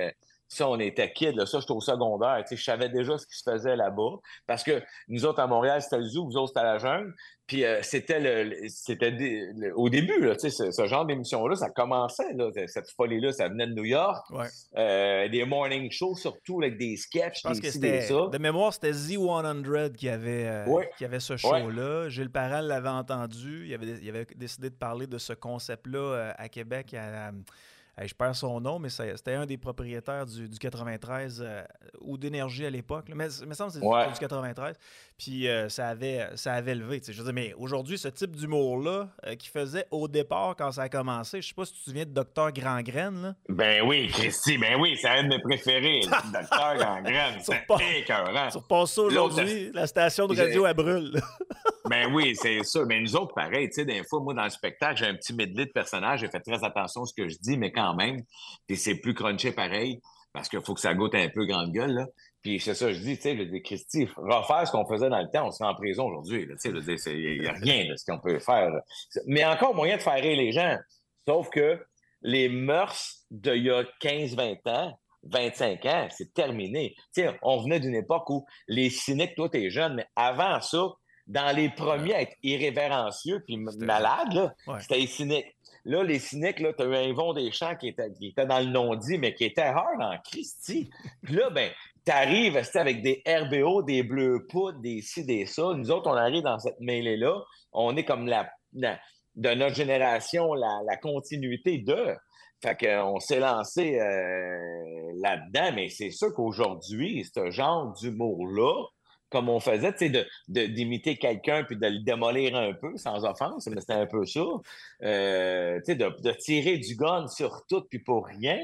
Ça, on était kids, là. Ça, j'étais au secondaire. Tu sais, je savais déjà ce qui se faisait là-bas. Parce que nous autres, à Montréal, c'était le zoo, vous autres, c'était la jungle. Puis euh, c'était le, le- c'était des- le- au début, là, tu sais, ce, ce genre d'émission-là, ça commençait, là, cette folie-là, ça venait de New York. Ouais. Euh, des morning shows, surtout, avec des sketchs, Je pense des que ci, des c'était, ça. de mémoire, c'était Z cent qui avait, euh, Ouais. qui avait ce show-là. Gilles Parent l'avait entendu. Il avait, il avait décidé de parler de ce concept-là euh, à Québec. À, à- Hey, je perds son nom, mais c'est- c'était un des propriétaires du, du quatre-vingt-treize euh, ou d'énergie à l'époque. là. Mais il me semble que c'est Ouais. du, du quatre-vingt-treize. Puis euh, ça, avait, ça avait levé. tu sais. Je veux dire, mais aujourd'hui, ce type d'humour-là euh, qu'il faisait au départ quand ça a commencé, je sais pas si tu te souviens de Docteur Grandgraine. Là. Ben oui, Christy, ben oui, c'est un de mes préférés. Le docteur Gangrène, c'est pas- écœurant. Tu repasses ça aujourd'hui, la station de radio J'ai- à brûle. Ben oui, c'est ça. Mais nous autres, pareil, tu sais, des fois, moi, dans le spectacle, j'ai un petit medley de personnages, j'ai fait très attention à ce que je dis, mais quand même, puis c'est plus crunché pareil, parce qu'il faut que ça goûte un peu grande gueule, là. Puis c'est ça, je dis, tu sais, je dis, Christy, refaire ce qu'on faisait dans le temps, on serait en prison aujourd'hui, là, tu sais, je veux dire, il n'y a rien de ce qu'on peut faire. là. Mais encore moyen de faire rire les gens. Sauf que les mœurs d'il y a quinze vingt ans, vingt-cinq ans, c'est terminé. Tu sais, on venait d'une époque où les cyniques, toi, t'es jeune, mais avant ça, dans les premiers à être irrévérencieux puis m- C'était- malades, là, Ouais. c'était les cyniques. Là, les cyniques, là, t'as eu un Yvon Deschamps qui était, qui était dans le non-dit, mais qui était hard en Christie. Puis là, ben, t'arrives c'était avec des R B O, des bleus poudres, des ci, des ça. Nous autres, on arrive dans cette mêlée-là. On est comme la, la- de notre génération, la, la continuité de. Fait qu'on s'est lancé euh, là-dedans, mais c'est sûr qu'aujourd'hui, ce genre d'humour-là, comme on faisait, tu sais, de, de- d'imiter quelqu'un puis de le démolir un peu, sans offense, mais c'était un peu ça. Euh, tu sais, de, de tirer du gun sur tout puis pour rien,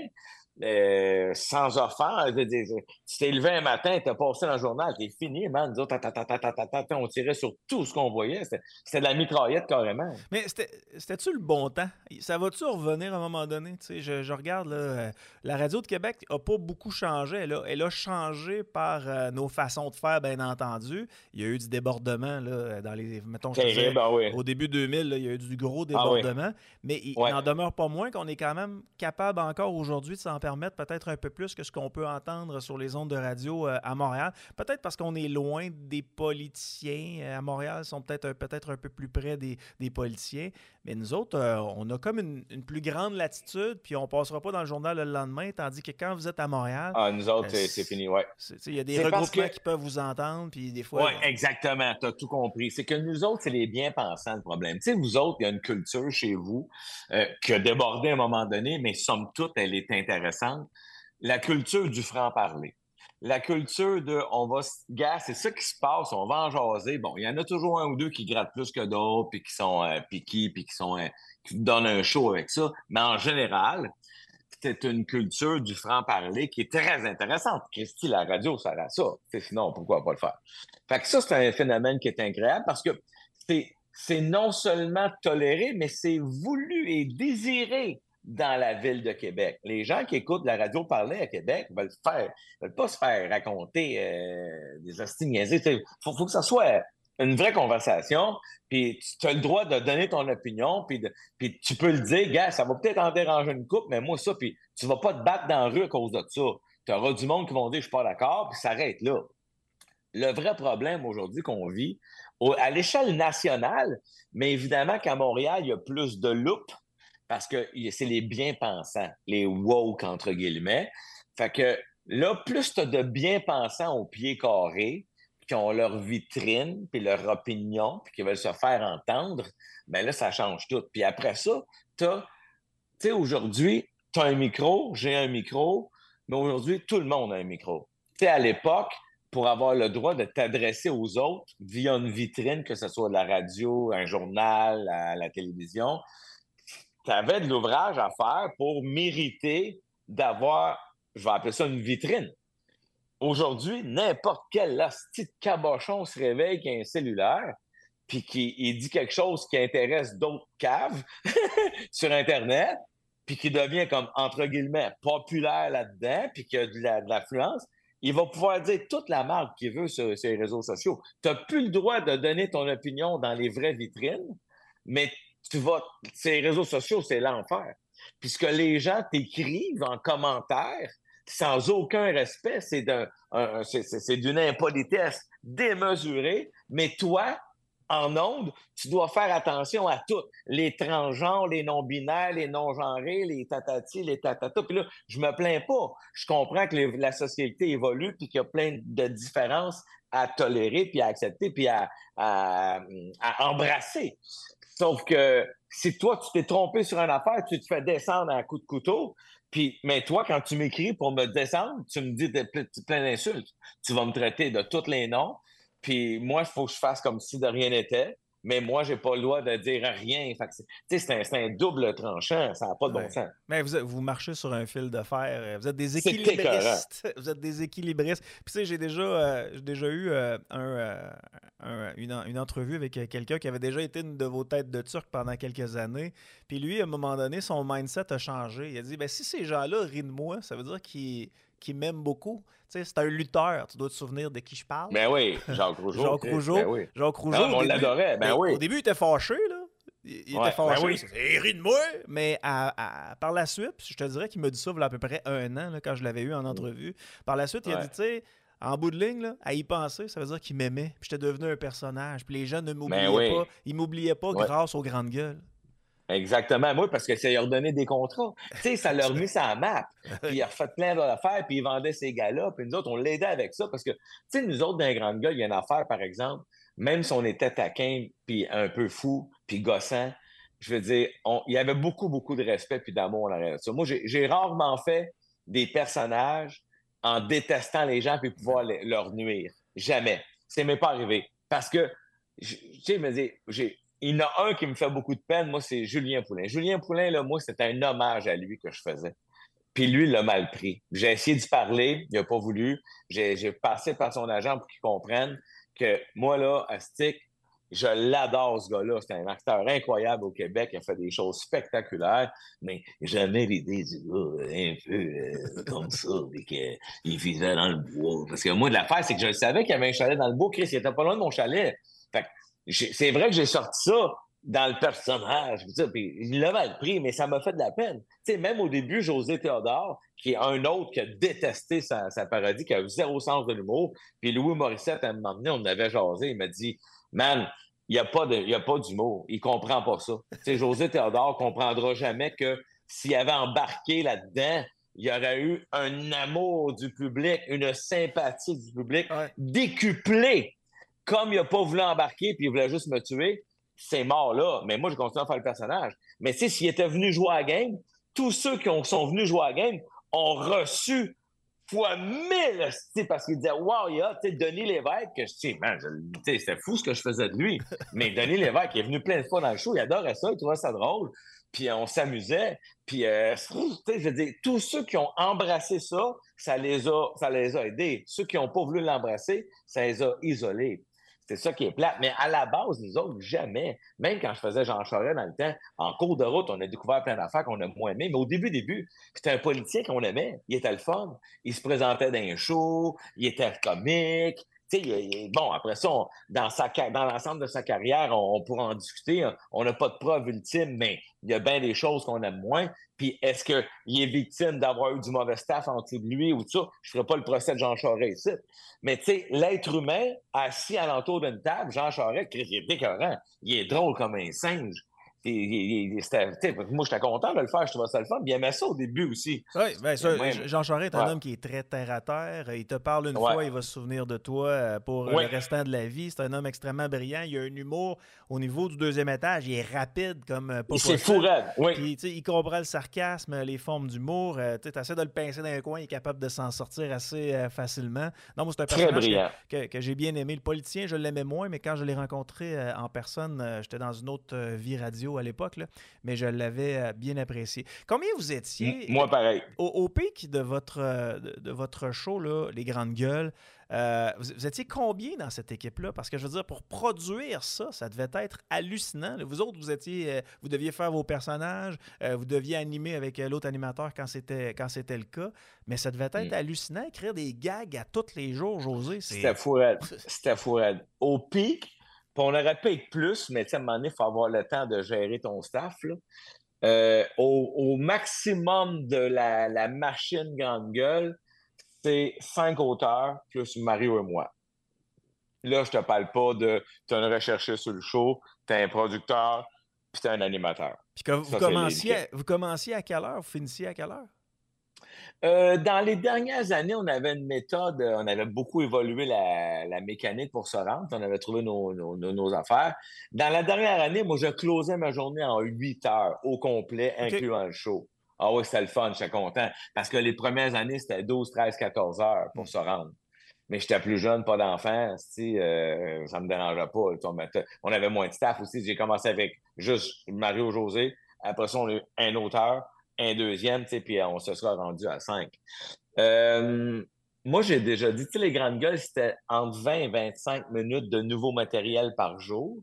euh, sans offense. Je veux dire, tu t'es levé un matin, t'as passé dans le journal, t'es fini, man. Nous autres, ta, ta, ta, ta, ta, ta, ta, on tirait sur tout ce qu'on voyait. C'était, c'était de la mitraillette carrément. Mais c'était- c'était-tu le bon temps? Ça va-tu revenir à un moment donné? Tu sais, je, je regarde, là, euh, la radio de Québec n'a pas beaucoup changé. Elle a, elle a changé par euh, nos façons de faire, bien entendu. Il y a eu du débordement là, dans les. Mettons, je te disais, Terrible, ah oui. au début deux mille, là, il y a eu du gros Ah oui. débordement. Mais il Ouais. n'en demeure pas moins qu'on est quand même capable encore aujourd'hui de s'en permettre peut-être un peu plus que ce qu'on peut entendre sur les ondes de radio euh, à Montréal. Peut-être parce qu'on est loin des politiciens. euh, À Montréal, ils sont peut-être un, peut-être un peu plus près des, des politiciens. Mais nous autres, euh, on a comme une, une plus grande latitude, puis on passera pas dans le journal le lendemain, tandis que quand vous êtes à Montréal, Ah, nous autres, Euh, c'est, c'est fini, ouais. c'est- tu sais, il y a des C'est parce regroupements que- qui peuvent vous entendre, puis des fois... Oui, exactement. Tu as tout compris. C'est que nous autres, c'est les bien-pensants, le problème. Tu sais, vous autres, il y a une culture chez vous euh, qui a débordé à un moment donné, mais somme toute, elle est intéressante. La culture du franc-parler. La culture de on va se. Gars, c'est ça qui se passe, on va en jaser. Bon, il y en a toujours un ou deux qui grattent plus que d'autres, puis qui sont euh, piqués, puis qui sont euh, qui donnent un show avec ça. Mais en général, c'est une culture du franc-parler qui est très intéressante. Christy, la radio sert à ça. Tu sais, sinon, pourquoi pas le faire? Fait que ça, c'est un phénomène qui est incroyable parce que c'est, c'est non seulement toléré, mais c'est voulu et désiré dans la ville de Québec. Les gens qui écoutent la radio parler à Québec veulent faire, veulent pas se faire raconter euh, des hosties niaisées. Il faut, faut que ça soit une vraie conversation, puis tu as le droit de donner ton opinion, puis, de- puis tu peux le dire, gars, ça va peut-être en déranger une couple, mais moi, ça, puis tu vas pas te battre dans la rue à cause de ça. Tu auras du monde qui vont dire, je suis pas d'accord, puis ça arrête là. Le vrai problème aujourd'hui qu'on vit, au- à l'échelle nationale, mais évidemment qu'à Montréal, il y a plus de loupe, parce que y- c'est les bien-pensants, les woke, entre guillemets. Fait que là, plus tu as de bien-pensants au pied carré, qui ont leur vitrine, puis leur opinion, puis qui veulent se faire entendre, bien là, ça change tout. Puis après ça, tu as, tu sais, aujourd'hui, tu as un micro, j'ai un micro, mais aujourd'hui, tout le monde a un micro. Tu sais, à l'époque, pour avoir le droit de t'adresser aux autres via une vitrine, que ce soit de la radio, un journal, à la télévision, tu avais de l'ouvrage à faire pour mériter d'avoir, je vais appeler ça une vitrine. Aujourd'hui, n'importe quel asti de cabochon se réveille qui a un cellulaire, puis qui il dit quelque chose qui intéresse d'autres caves sur Internet, puis qui devient comme, entre guillemets, populaire là-dedans, puis qui a de, la- de l'affluence, il va pouvoir dire toute la marque qu'il veut sur, sur les réseaux sociaux. Tu n'as plus le droit de donner ton opinion dans les vraies vitrines, mais tu vas, ces réseaux sociaux, c'est l'enfer. Puisque les gens t'écrivent en commentaire sans aucun respect. C'est, d'un, un, c'est, c'est, c'est d'une impolitesse démesurée. Mais toi, en ondes, tu dois faire attention à tout. Les transgenres, les non-binaires, les non-genrés, les tatati, les tatata. Puis là, je me plains pas. Je comprends que les, la société évolue puis qu'il y a plein de différences à tolérer, puis à accepter, puis à, à, à embrasser. Sauf que si toi, tu t'es trompé sur une affaire, tu te fais descendre à un coup de couteau, puis, mais toi, quand tu m'écris pour me descendre, tu me dis de, plein d'insultes. Tu vas me traiter de tous les noms. Puis moi, il faut que je fasse comme si de rien n'était, mais moi, j'ai pas le droit de dire rien. Fait que c'est, c'est, un, c'est un double tranchant, ça n'a pas de Ouais. bon sens. Mais vous, vous marchez sur un fil de fer. Vous êtes des équilibristes. Vous êtes des équilibristes. Puis tu sais, j'ai déjà, euh, j'ai déjà eu euh, un, euh, un, une, une entrevue avec quelqu'un qui avait déjà été une de vos têtes de Turc pendant quelques années. Puis lui, à un moment donné, son mindset a changé. Il a dit, ben si ces gens-là rient de moi, ça veut dire qu'ils, qu'ils m'aiment beaucoup. Tu sais, c'est un lutteur. Tu dois te souvenir de qui je parle. Ben oui, Jacques Rougeau. Jacques Rougeau. Ben oui. Jacques Rougeau. Non, on début, l'adorait, ben mais oui. Au début, il était fâché, là. Il, il Ouais, était fâché. ben oui. Il rit de moi. Mais à, à, par la suite, je te dirais qu'il m'a dit ça il y a à peu près un an, là, quand je l'avais eu en entrevue. Par la suite, il a Ouais. dit, tu sais, en bout de ligne, là, à y penser, ça veut dire qu'il m'aimait. Puis j'étais devenu un personnage. Puis les gens ne m'oubliaient Ben oui. pas. Ils m'oubliaient pas Ouais. grâce aux grandes gueules. Exactement. Moi, parce que ça leur donnait des contrats. Tu sais, ça leur mis ça à map. Puis il a refait plein d'affaires, puis il vendait ces gars-là. Puis nous autres, on l'aidait avec ça. Parce que, tu sais, nous autres, dans les grandes gueules, il y a une affaire, par exemple, même si on était taquin, puis un peu fou, puis gossant, je veux dire, on- il y avait beaucoup, beaucoup de respect puis d'amour en arrière de ça. Moi, j'ai, j'ai rarement fait des personnages en détestant les gens puis pouvoir les- leur nuire. Jamais. Ça m'est pas arrivé. Parce que, je- tu sais, je me dis, j'ai, il y en a un qui me fait beaucoup de peine, moi, c'est Julien Poulin. Julien Poulin, là, moi, c'était un hommage à lui que je faisais. Puis lui, il l'a mal pris. J'ai essayé d'y parler, il n'a pas voulu. J'ai, j'ai passé par son agent pour qu'il comprenne que moi, là, Astic, je l'adore, ce gars-là. C'est un acteur incroyable au Québec. Il a fait des choses spectaculaires, mais jamais l'idée du gars un peu euh, comme ça, et qu'il vivait dans le bois. Parce que moi, de l'affaire, c'est que je savais qu'il y avait un chalet dans le bois. Chris, il était pas loin de mon chalet. Fait que j'ai- c'est vrai que j'ai sorti ça dans le personnage. Je veux dire, puis il l'a mal pris, mais ça m'a fait de la peine. Tu sais, même au début, José Théodore, qui est un autre qui a détesté sa, sa parodie, qui a eu zéro sens de l'humour, puis Louis Morissette, à un moment donné, on avait jasé, il m'a dit « Man, il n'y a pas de, il y a pas d'humour. Il comprend pas ça. » Tu sais, José Théodore comprendra jamais que s'il avait embarqué là-dedans, il y aurait eu un amour du public, une sympathie du public Ouais. décuplée. Comme il n'a pas voulu embarquer puis il voulait juste me tuer, c'est mort là. Mais moi, je continue à faire le personnage. Mais tu sais, s'il était venu jouer à la game, tous ceux qui ont- sont venus jouer à la game ont reçu fois mille, tu sais, parce qu'ils disaient, wow, il y a, tu sais, Denis Lévesque, que je sais, man, je- tu sais, c'était fou ce que je faisais de lui. Mais Denis Lévesque, il est venu plein de fois dans le show, il adorait ça, il trouvait ça drôle. Puis on s'amusait. Puis, euh, tu sais, je veux dire, tous ceux qui ont embrassé ça, ça les a, ça les a aidés. Ceux qui n'ont pas voulu l'embrasser, ça les a isolés. C'est ça qui est plate. Mais à la base, nous autres, jamais. Même quand je faisais Jean Charest dans le temps, en cours de route, on a découvert plein d'affaires qu'on a moins aimées. Mais au début, début, c'était un politicien qu'on aimait. Il était le fun. Il se présentait dans un show. Il était comique. Tu sais, il- il- bon, après ça, on- dans, sa, ca- dans l'ensemble de sa carrière, on, on pourra en discuter. On n'a pas de preuve ultime, mais il y a bien des choses qu'on aime moins. Puis est-ce qu'il est victime d'avoir eu du mauvais staff en dessous de lui ou tout ça? Je ne ferai pas le procès de Jean Charest ici. Mais tu sais, l'être humain assis alentour d'une table, Jean Charest, Chris, il est écœurant. Il est drôle comme un singe. Il- il- il- c'était- tu sais, moi, j'étais content de le faire. Je trouvais ça le fun. Puis il aimait ça au début aussi. Oui, bien ça, Même- Jean Charest est un Ouais. homme qui est très terre-à-terre. Il te parle une Ouais. fois, il va se souvenir de toi euh, pour euh, Ouais. le restant de la vie. C'est un homme extrêmement brillant. Il a un humour au niveau du deuxième étage. Il est rapide comme euh, pas C'est possible. fou raide. Oui. Puis, tu sais, il comprend le sarcasme, les formes d'humour. Euh, tu essaies de le pincer dans un coin, il est capable de s'en sortir assez euh, facilement. Non, moi, c'est un Très personnage brillant. que, que- que j'ai bien aimé. Le politicien, je l'aimais moins, mais quand je l'ai rencontré euh, en personne, euh, j'étais dans une autre euh, vie radio à l'époque, là, mais je l'avais euh, bien apprécié. Combien vous étiez M- Moi, pareil. au, au pic de votre, euh, de, de votre show, là, Les Grandes Gueules? euh, vous, vous étiez combien dans cette équipe-là? Parce que je veux dire, pour produire ça, ça devait être hallucinant. Là. Vous autres, vous étiez, euh, vous deviez faire vos personnages, euh, vous deviez animer avec euh, l'autre animateur quand c'était quand c'était le cas, mais ça devait être Mm. hallucinant, écrire des gags à tous les jours, José. C'est... C'était fou raide. C'était fou raide. Au pic, puis on aurait pu être plus, mais tu sais, à un moment donné, il faut avoir le temps de gérer ton staff. Là. Euh, au, au maximum de la, la machine grande gueule, c'est cinq auteurs plus Mario et moi. Là, je te parle pas de t'as un recherché sur le show, t'as un producteur, puis t'as un animateur. Puis que vous, Ça, c'est commenciez, les- vous commenciez à quelle heure? Vous finissiez à quelle heure? Euh, dans les dernières années, on avait une méthode, euh, on avait beaucoup évolué la, la mécanique pour se rendre, on avait trouvé nos, nos, nos- nos affaires. Dans la dernière année, moi, je closais ma journée en huit heures au complet, OK. incluant le show. Ah oui, c'était le fun, j'étais content. Parce que les premières années, c'était douze, treize, quatorze heures pour se rendre. Mais j'étais plus jeune, pas d'enfant, tu sais, euh, ça me dérangeait pas. Tu sais, On avait moins de staff aussi. J'ai commencé avec juste Mario-José. Après ça, on a eu un auteur, un deuxième, tu sais, puis on se sera rendu à cinq. Euh, moi, j'ai déjà dit, tu sais, les grandes gueules, c'était entre vingt et vingt-cinq minutes de nouveau matériel par jour,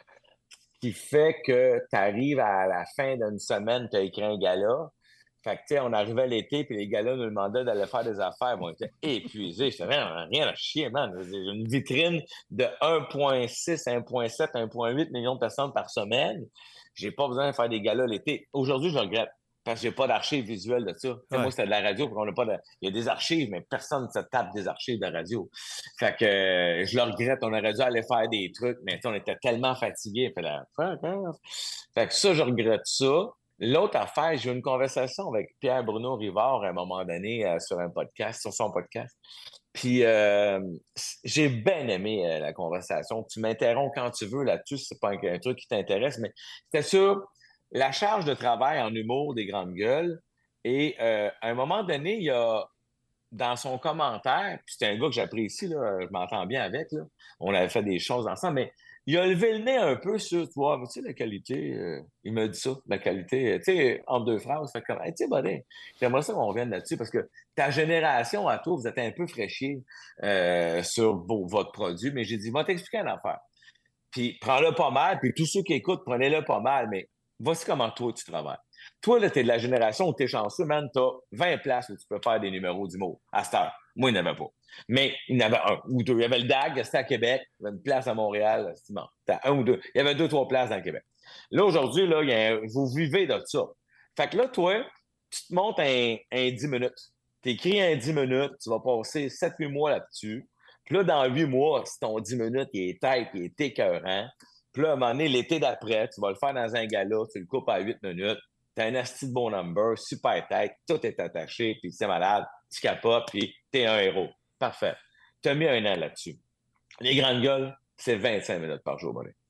ce qui fait que tu arrives à la fin d'une semaine, tu as écrit un gala. Fait que, tu sais, on arrivait l'été, puis les gars-là nous demandaient d'aller faire des affaires. Moi, on était épuisés. Je savais, on n'a rien à chier, man. J'ai une vitrine de un virgule six, un virgule sept, un virgule huit millions de personnes par semaine. J'ai pas besoin de faire des galas l'été. Aujourd'hui, je regrette. Parce que j'ai pas d'archives visuelles de ça. Tu sais, Ouais. Moi, c'était de la radio, puis on n'a pas de... Il y a des archives, mais personne ne se tape des archives de radio. Fait que euh, je le regrette. On aurait dû aller faire des trucs, mais tu sais, on était tellement fatigués. Fait, la... fait que ça, je regrette ça. L'autre affaire, j'ai eu une conversation avec Pierre-Bruno Rivard à un moment donné euh, sur un podcast, sur son podcast. Puis euh, j'ai bien aimé euh, la conversation. Tu m'interromps quand tu veux là-dessus, c'est pas un, un truc qui t'intéresse, mais c'était sur la charge de travail en humour des grandes gueules. Et euh, à un moment donné, il y a dans son commentaire, puis c'est un gars que j'apprécie, là, je m'entends bien avec, là. On avait fait des choses ensemble, mais il a levé le nez un peu sur, tu vois, tu sais, la qualité, euh, il m'a dit ça, la qualité, euh, tu sais, entre deux phrases, fait comme, hey, tu sais, Bodin, j'aimerais ça qu'on revienne là-dessus, parce que ta génération à toi, vous êtes un peu fraîchis euh, sur vos, votre produit, mais j'ai dit, va t'expliquer une affaire. Puis prends-le pas mal, puis tous ceux qui écoutent, prenez-le pas mal, mais voici comment toi, tu travailles. Toi, là, t'es de la génération où t'es chanceux, man, t'as vingt places où tu peux faire des numéros d'humour à cette heure. Moi, il n'y en avait pas. Mais il y en avait un ou deux. Il y avait le D A G, c'était à Québec. Il y avait une place à Montréal, c'est bon. T'as un ou deux. Il y avait deux, trois places dans le Québec. Là, aujourd'hui, là, il y a un- vous vivez de ça. Fait que là, toi, tu te montes un, un dix minutes. T'écris un dix minutes, tu vas passer sept huit mois là-dessus. Puis là, dans huit mois, si ton dix minutes, il est tête, il est écœurant. Puis là, à un moment donné, l'été d'après, tu vas le faire dans un gala, tu le coupes à huit minutes. T'as un asti de bon number, super tête, tout est attaché, puis c'est malade, tu capotes, puis t'es un héros. Parfait. T'as mis un an là-dessus. Les grandes gueules, c'est vingt-cinq minutes par jour, bonnet.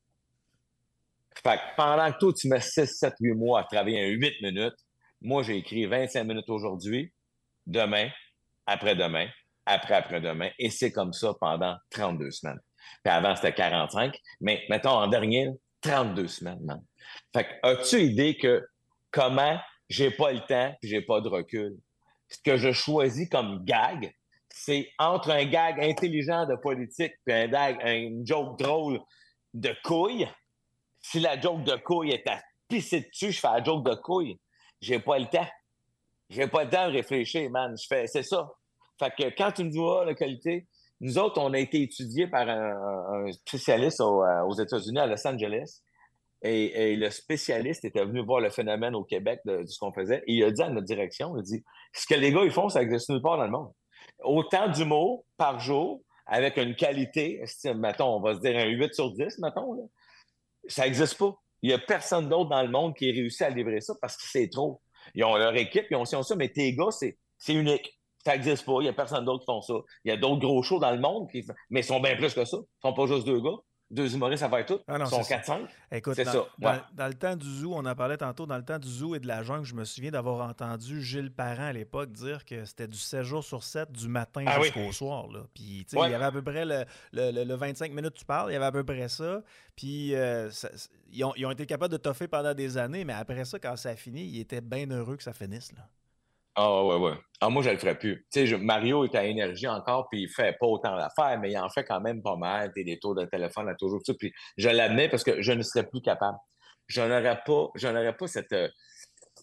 Fait que pendant que toi, tu mets six, sept, huit mois à travailler un huit minutes, moi, j'ai écrit vingt-cinq minutes aujourd'hui, demain, après-demain, après-après-demain, et c'est comme ça pendant trente-deux semaines. Puis avant, c'était quarante-cinq, mais mettons en dernier, trente-deux semaines, man. Fait que, as-tu idée que comment j'ai pas le temps puis j'ai pas de recul? Ce que je choisis comme gag, c'est entre un gag intelligent de politique puis un gag, une joke drôle de couille. Si la joke de couille est à pisser dessus, je fais la joke de couille. J'ai pas le temps. J'ai pas le temps de réfléchir, man. Je fais, c'est ça. Fait que quand tu me dis, ah, la qualité, nous autres, on a été étudiés par un, un spécialiste au, euh, aux États-Unis, à Los Angeles. Et, et le spécialiste était venu voir le phénomène au Québec de, de ce qu'on faisait. Et il a dit à notre direction, il a dit, ce que les gars, ils font, ça existe nulle part dans le monde. Autant d'humour par jour, avec une qualité, mettons, on va se dire un huit sur dix, mettons, là, ça n'existe pas. Il n'y a personne d'autre dans le monde qui ait réussi à livrer ça parce que c'est trop. Ils ont leur équipe, ils ont ci, ils ont ça, mais tes gars, c'est, c'est unique. Ça n'existe pas. Il n'y a personne d'autre qui font ça. Il y a d'autres gros shows dans le monde, qui... mais ils sont bien plus que ça. Ils ne sont pas juste deux gars. Deux humoristes, ça va être tout. Ah non, Ils sont c'est ça. quatre cinq. Écoute, C'est dans, ça. dans- Ouais. dans le temps du zoo, on en parlait tantôt, dans le temps du zoo et de la jungle, je me souviens d'avoir entendu Gilles Parent à l'époque dire que c'était du sept jours sur sept, du matin Ah oui. jusqu'au soir. Là. Puis, tu sais, Ouais. il y avait à peu près le, le- le- le vingt-cinq minutes tu parles, il y avait à peu près ça. Puis, euh, ça- c- ils, ont, ils ont été capables de toffer pendant des années, mais après ça, quand ça a fini, ils étaient bien heureux que ça finisse. Là. Ah ouais, ouais. Ah, moi, je le ferais plus. Tu sais, je- Mario est à énergie encore, puis il fait pas autant d'affaires, mais il en fait quand même pas mal. Des des tours de téléphone à toujours ça. Puis je l'admets parce que je ne serais plus capable. Je n'aurais pas, je n'aurais pas cette, euh,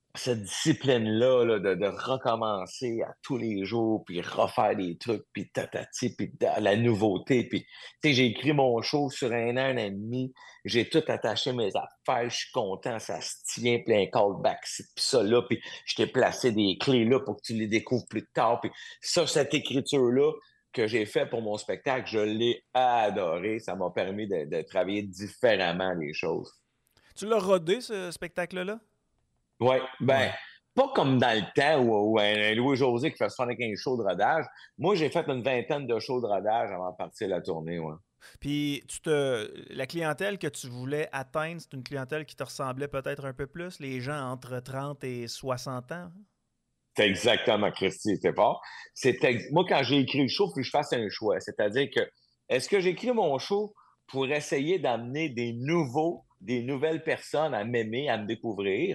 cette discipline-là là, de, de recommencer à tous les jours, puis refaire des trucs, puis tatati, puis la nouveauté. Puis, tu sais, j'ai écrit mon show sur un an, un an et demi. J'ai tout attaché mes affaires. Je suis content, ça se tient, plein callback, puis ça là. Puis, je t'ai placé des clés là pour que tu les découvres plus tard. Puis, ça, cette écriture-là que j'ai fait pour mon spectacle, je l'ai adoré. Ça m'a permis de, de travailler différemment les choses. Tu l'as rodé, ce spectacle-là? Oui, ben, Ouais. pas comme dans le temps où, où un Louis-José qui fait soixante-quinze shows de rodage. Moi, j'ai fait une vingtaine de shows de rodage avant de partir la tournée, ouais. Puis tu te, la clientèle que tu voulais atteindre, c'est une clientèle qui te ressemblait peut-être un peu plus, les gens entre trente et soixante ans? C'est exactement, Christy, c'était fort. C'était, moi, quand j'ai écrit le show, il faut que je fasse un choix. C'est-à-dire que, est-ce que j'écris mon show pour essayer d'amener des nouveaux, des nouvelles personnes à m'aimer, à me découvrir,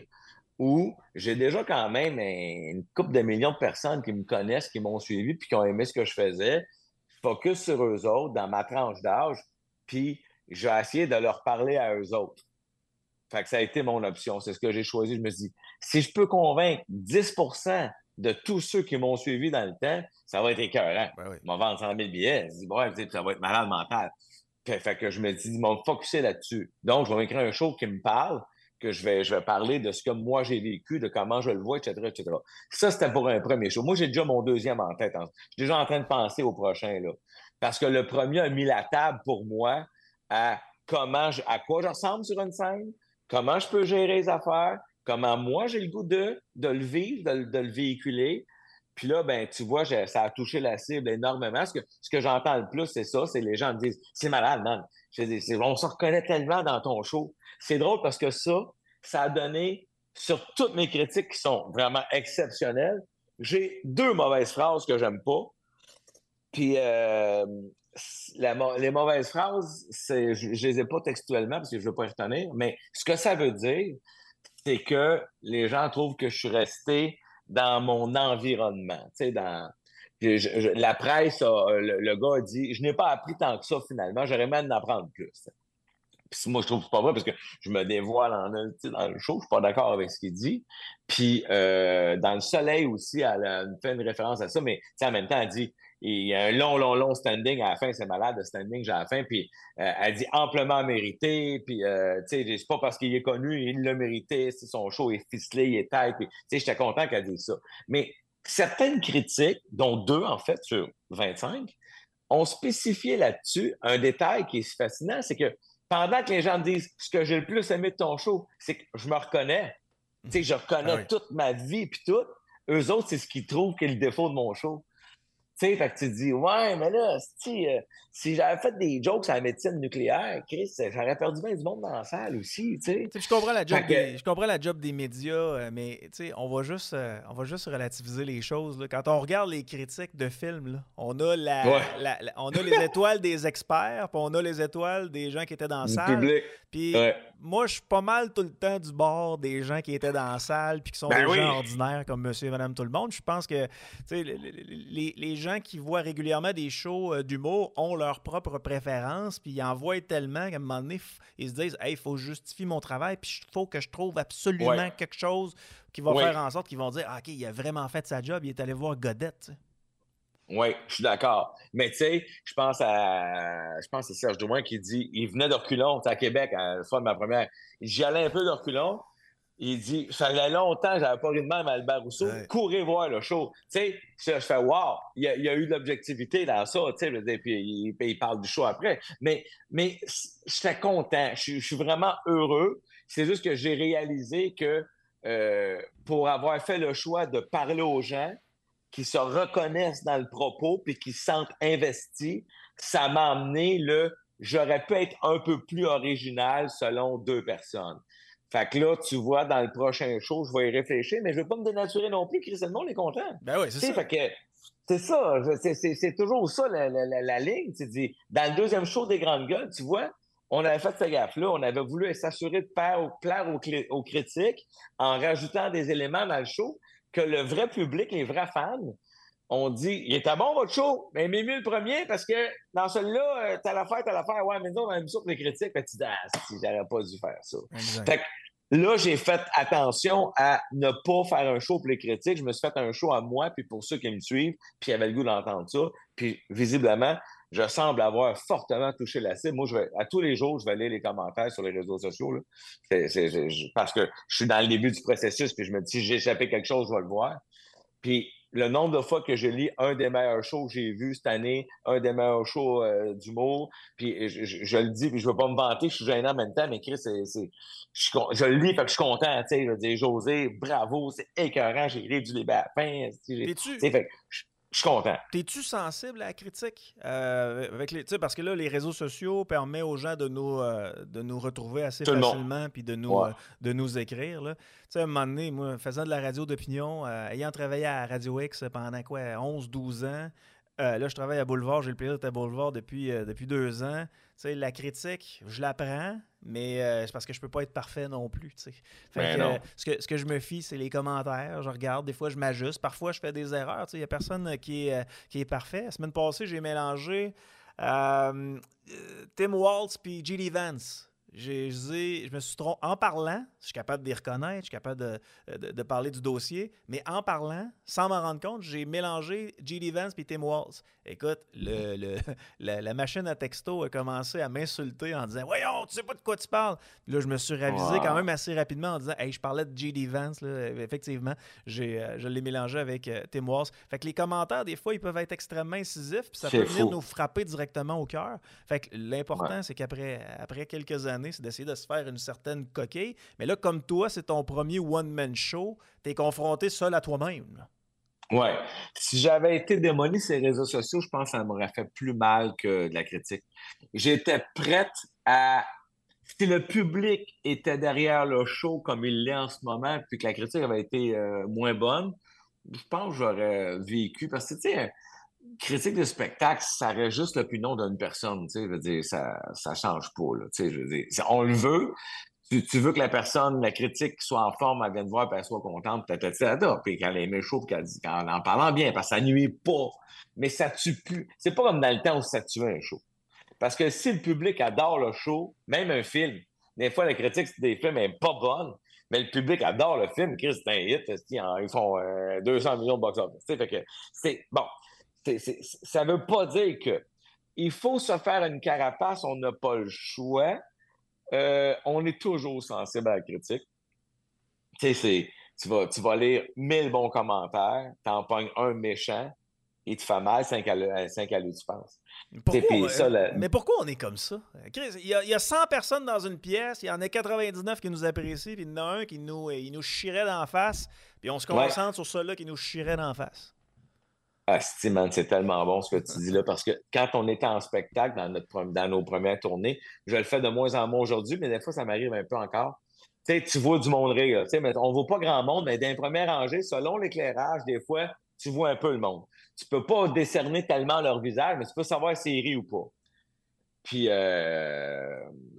ou j'ai déjà quand même un- une couple de millions de personnes qui me connaissent, qui m'ont suivi, puis qui ont aimé ce que je faisais. Je focus sur eux autres, dans ma tranche d'âge, puis j'ai essayé de leur parler à eux autres. Fait que ça a été mon option. C'est ce que j'ai choisi. Je me suis dit, si je peux convaincre dix pour cent de tous ceux qui m'ont suivi dans le temps, ça va être écœurant. Ben oui. Ils vont vendre cent mille billets. Je dis, ouais, tu sais, ça va être malade mental. Fait, fait que je me dis, ils m'ont focusé là-dessus. Donc, je vais écrire un show qui me parle, que je vais, je vais parler de ce que moi j'ai vécu, de comment je le vois, et cetera, et cetera. Ça, c'était pour un premier show. Moi, j'ai déjà mon deuxième en tête. hein. Je suis déjà en train de penser au prochain, là. Parce que le premier a mis la table pour moi à comment je, à quoi je ressemble sur une scène, comment je peux gérer les affaires, comment moi j'ai le goût de, de le vivre, de, le- de le véhiculer. Puis là, ben, tu vois, j'ai- ça a touché la cible énormément. Ce que, ce que j'entends le plus, c'est ça, c'est les gens me disent, c'est malade, man. Je dis, c'est- on se reconnaît tellement dans ton show. C'est drôle parce que ça, ça a donné, sur toutes mes critiques qui sont vraiment exceptionnelles, j'ai deux mauvaises phrases que j'aime pas. Puis euh, la mo- les mauvaises phrases, c'est, je, je les ai pas textuellement parce que je veux pas y retenir, mais ce que ça veut dire, c'est que les gens trouvent que je suis resté dans mon environnement. Tu sais, dans je- je- je- la presse, a- le, le gars a dit, je n'ai pas appris tant que ça finalement, j'aurais même d'en apprendre plus. Puis moi, je trouve que c'est pas vrai parce que je me dévoile en un, tu sais, dans le show, je suis pas d'accord avec ce qu'il dit. Puis euh, dans Le Soleil aussi, elle, a fait une référence à ça, mais tu sais, en même temps, elle dit il y a un long, long, long standing à la fin, c'est malade, le standing j'ai à la fin, puis euh, elle dit amplement mérité, puis euh, tu sais, c'est pas parce qu'il est connu, il l'a mérité, c'est son show est ficelé, il est tête, puis tu sais, j'étais content qu'elle dise ça. Mais certaines critiques, dont deux en fait sur vingt-cinq, ont spécifié là-dessus un détail qui est fascinant, c'est que pendant que les gens me disent ce que j'ai le plus aimé de ton show, c'est que je me reconnais. Tu sais, je reconnais Ah oui. toute ma vie puis tout. Eux autres, c'est ce qu'ils trouvent qui est le défaut de mon show. Tu sais, fait que tu te dis, ouais, mais là, si, euh, si j'avais fait des jokes sur la médecine nucléaire, Chris, j'aurais perdu bien du monde dans la salle aussi, tu sais. Tu sais, je comprends la job, Fait que- des, je comprends la job des médias, euh, mais tu sais, on va juste, euh, on va juste relativiser les choses. Là. Quand on regarde les critiques de films, là, on a la, Ouais. la- la- on a les étoiles des experts, puis on a les étoiles des gens qui étaient dans la Du salle. public. Puis Ouais. moi, je suis pas mal tout le temps du bord des gens qui étaient dans la salle, puis qui sont Ben des oui. gens ordinaires comme Monsieur et Madame tout le monde. Je pense que tu sais, les, les- les gens qui voient régulièrement des shows euh, d'humour ont leurs propres préférences, puis ils en voient tellement qu'à un moment donné, f- ils se disent, hey, il faut justifier mon travail, puis il faut que je trouve absolument Ouais. quelque chose qui va Ouais. faire en sorte qu'ils vont dire, ah, OK, il a vraiment fait sa job, il est allé voir Godette. tu sais. Oui, je suis d'accord. Mais tu sais, je pense à je pense que c'est Serge Douin qui dit il venait de reculons, tu sais, à Québec, à la fois de ma première. J'y allais un peu de reculons. Il dit ça faisait longtemps que j'avais pas ri de même à Albert Rousseau. Ouais. Courez voir le show. Tu sais, je je fais wow, il y a, il y a eu de l'objectivité dans ça, tu sais, je veux dire, puis il, puis il parle du show après. Mais, mais j'étais content. Je, suis- je suis vraiment heureux. C'est juste que j'ai réalisé que euh, pour avoir fait le choix de parler aux gens, qui se reconnaissent dans le propos puis qui se sentent investis, ça m'a amené le j'aurais pu être un peu plus original selon deux personnes. Fait que là, tu vois, dans le prochain show, je vais y réfléchir, mais je veux pas me dénaturer non plus. Chris, le monde est content. Ben oui, Tu c'est sais, ça. fait que c'est ça, je- c'est- c'est c'est toujours ça la, la, la, la ligne. Tu dis, dans le deuxième show des Grandes Gueules, tu vois, on avait fait ce gaffe-là, on avait voulu s'assurer de plaire, aux- plaire aux, cli- aux critiques en rajoutant des éléments dans le show que le vrai public, les vrais fans, on dit, il était bon votre show, mais aimez mieux le premier parce que dans celui-là, euh, t'as l'affaire, t'as l'affaire, ouais, mais nous, on aime ça pour les critiques. Fait que tu dis, ah, si, j'aurais pas dû faire ça. Exact. Fait que Là, j'ai fait attention à ne pas faire un show pour les critiques. Je me suis fait un show à moi, puis pour ceux qui me suivent, puis qui avaient le goût d'entendre ça. Puis, visiblement, je semble avoir fortement touché la cible. Moi, je vais, à tous les jours, je vais lire les commentaires sur les réseaux sociaux, là. C'est, c'est, c'est, je- parce que je suis dans le début du processus, puis je me dis, si j'ai échappé quelque chose, je vais le voir. Puis le nombre de fois que je lis un des meilleurs shows que j'ai vus cette année, un des meilleurs shows euh, d'humour, puis je, je, je le dis, puis je veux pas me vanter, je suis gênant en même temps, mais Chris, c'est, c'est, je, suis con- je le lis, fait que je suis content, tu sais, je veux dire, José, bravo, c'est écœurant, j'ai ri du début à la fin, tu sais, j'ai- T'es-tu- tu sais, fait que je, je suis content. T'es-tu sensible à la critique? Euh, avec les, tu sais, parce que là, les réseaux sociaux permettent aux gens de nous, euh, de nous retrouver assez Tout le monde. facilement puis de nous, Ouais. euh, de nous écrire. Là. Tu sais, à un moment donné, moi, faisant de la radio d'opinion, euh, ayant travaillé à Radio X pendant quoi, onze douze ans, euh, là, je travaille à Boulevard, j'ai le plaisir d'être à Boulevard depuis, euh, depuis deux ans. Tu sais, la critique, je la prends, mais euh, c'est parce que je peux pas être parfait non plus. Tu sais. Fait Ben que, non. euh, ce, que, ce que je me fie, c'est les commentaires. Je regarde, des fois, je m'ajuste. Parfois, je fais des erreurs. Tu sais, il n'y a personne euh, qui est, euh, qui est parfait. La semaine passée, j'ai mélangé euh, euh, Tim Waltz puis G D Vance. J'ai, j'ai- je me suis trompé. En parlant, je suis capable de les reconnaître, je suis capable de, de- de parler du dossier, mais en parlant, sans m'en rendre compte, j'ai mélangé G D Vance et Tim Waltz. Écoute, le, le- la, la machine à texto a commencé à m'insulter en disant « Voyons, tu sais pas de quoi tu parles! » Là, je me suis ravisé Wow. quand même assez rapidement en disant « Hey, je parlais de G D Vance. » là. Effectivement, j'ai, euh, je l'ai mélangé avec euh, Tim Waltz. Fait que les commentaires, des fois, ils peuvent être extrêmement incisifs, puis ça C'est peut venir fou. nous frapper directement au cœur. Fait que l'important, Ouais. c'est qu'après après quelques années, c'est d'essayer de se faire une certaine coquille. Mais là, comme toi, c'est ton premier one-man show, t'es confronté seul à toi-même. là. Ouais. Si j'avais été démoli sur les réseaux sociaux, je pense que ça m'aurait fait plus mal que de la critique. J'étais prête à... Si le public était derrière le show comme il l'est en ce moment, puis que la critique avait été euh, moins bonne, je pense que j'aurais vécu. Parce que, tu sais, critique de spectacle, ça reste juste l'opinion d'une personne, tu sais, je veux dire, ça, ça change pas, là, tu sais, je veux dire, c'est- on le veut, tu, tu veux que la personne, la critique, soit en forme, elle vienne te voir, puis elle soit contente, puis elle te puis qu'elle aime le show, puis qu'elle dit, qu'en en parlant bien, parce que ça nuit pas, mais ça tue plus. C'est pas comme dans le temps où ça tuait un show. Parce que si le public adore le show, même un film, des fois, la critique, c'est des films, elle est pas bonne, mais le public adore le film, Chris, c'est un hit, esti, en- ils font euh, deux cents millions de box-office, tu sais, fait que, c'est, bon, c'est, c'est, ça veut pas dire que il faut se faire une carapace, on n'a pas le choix. Euh, on est toujours sensible à la critique. Tu sais, c'est, tu vas, tu vas lire mille bons commentaires, t'en pognes un méchant, il te fait mal, cinq à l'œil, cinq à l'œil, tu penses. Pourquoi, T'sais, puis euh, ça, le- Mais pourquoi on est comme ça? Chris, il y, a, il y a cent personnes dans une pièce, il y en a quatre-vingt-dix-neuf qui nous apprécient, puis il y en a un qui nous, il nous chierait d'en face, puis on se concentre Ouais. sur celui-là qui nous chierait d'en face. Ah, si, man, c'est tellement bon ce que tu dis là, parce que quand on était en spectacle dans, notre, pre- dans nos premières tournées, je le fais de moins en moins aujourd'hui, mais des fois, ça m'arrive un peu encore. Tu sais, tu vois du monde rire, là. Tu sais, mais on ne voit pas grand monde, mais dans les premières rangées, selon l'éclairage, des fois, tu vois un peu le monde. Tu peux pas décerner tellement leur visage, mais tu peux savoir s'ils rient ou pas. Puis, euh,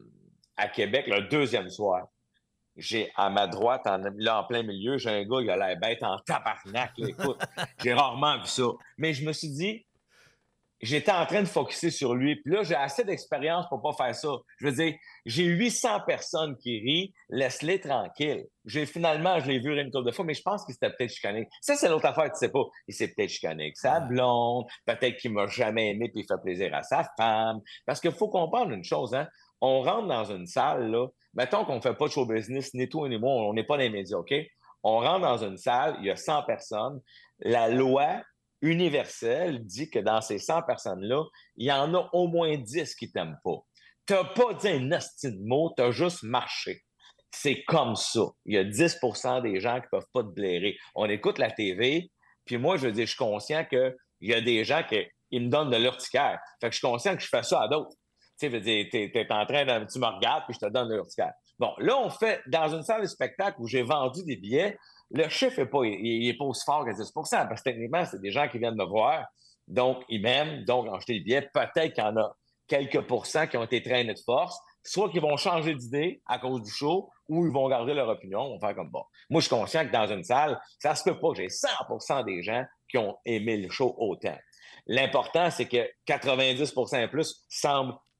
à Québec, le deuxième soir, j'ai à ma droite, en, là, en plein milieu, j'ai un gars, il a l'air bête en tabarnak, là, écoute. J'ai rarement vu ça. Mais je me suis dit, j'étais en train de focusser sur lui. Puis là, j'ai assez d'expérience pour pas faire ça. Je veux dire, j'ai huit cents personnes qui rient, laisse-les tranquilles. J'ai finalement, je l'ai vu une couple de fois, mais je pense qu'il s'était peut-être chicané. Ça, c'est l'autre affaire, tu sais pas. Il s'est peut-être chicané avec sa blonde, peut-être qu'il m'a jamais aimé puis il fait plaisir à sa femme. Parce qu'il faut comprendre une chose, hein. On rentre dans une salle, là. Mettons qu'on fait pas de show business, ni toi ni moi, on n'est pas dans les médias, OK? On rentre dans une salle, il y a cent personnes. La loi universelle dit que dans ces cent personnes-là, il y en a au moins dix qui t'aiment pas. T'as pas dit un asti de mot, t'as juste marché. C'est comme ça. Il y a dix pour cent des gens qui peuvent pas te blairer. On écoute la T V, puis moi, je veux dire, je suis conscient qu'il y a des gens qui ils me donnent de l'urticaire. Fait que je suis conscient que je fais ça à d'autres. Tu sais, je veux dire, t'es, t'es en train de... Tu me regardes, puis je te donne de l'urticaire. Bon, là, on fait... Dans une salle de spectacle où j'ai vendu des billets, le chiffre est pas, il, il est pas aussi fort que dix pour cent, parce que techniquement, c'est des gens qui viennent me voir, donc ils m'aiment, donc ont acheté des billets. Peut-être qu'il y en a quelques pourcents qui ont été traînés de force, soit qu'ils vont changer d'idée à cause du show, ou ils vont garder leur opinion, ils vont faire comme bon. Moi, je suis conscient que dans une salle, ça se peut pas que j'ai cent pour cent des gens qui ont aimé le show autant. L'important, c'est que quatre-vingt-dix pour cent et plus semblent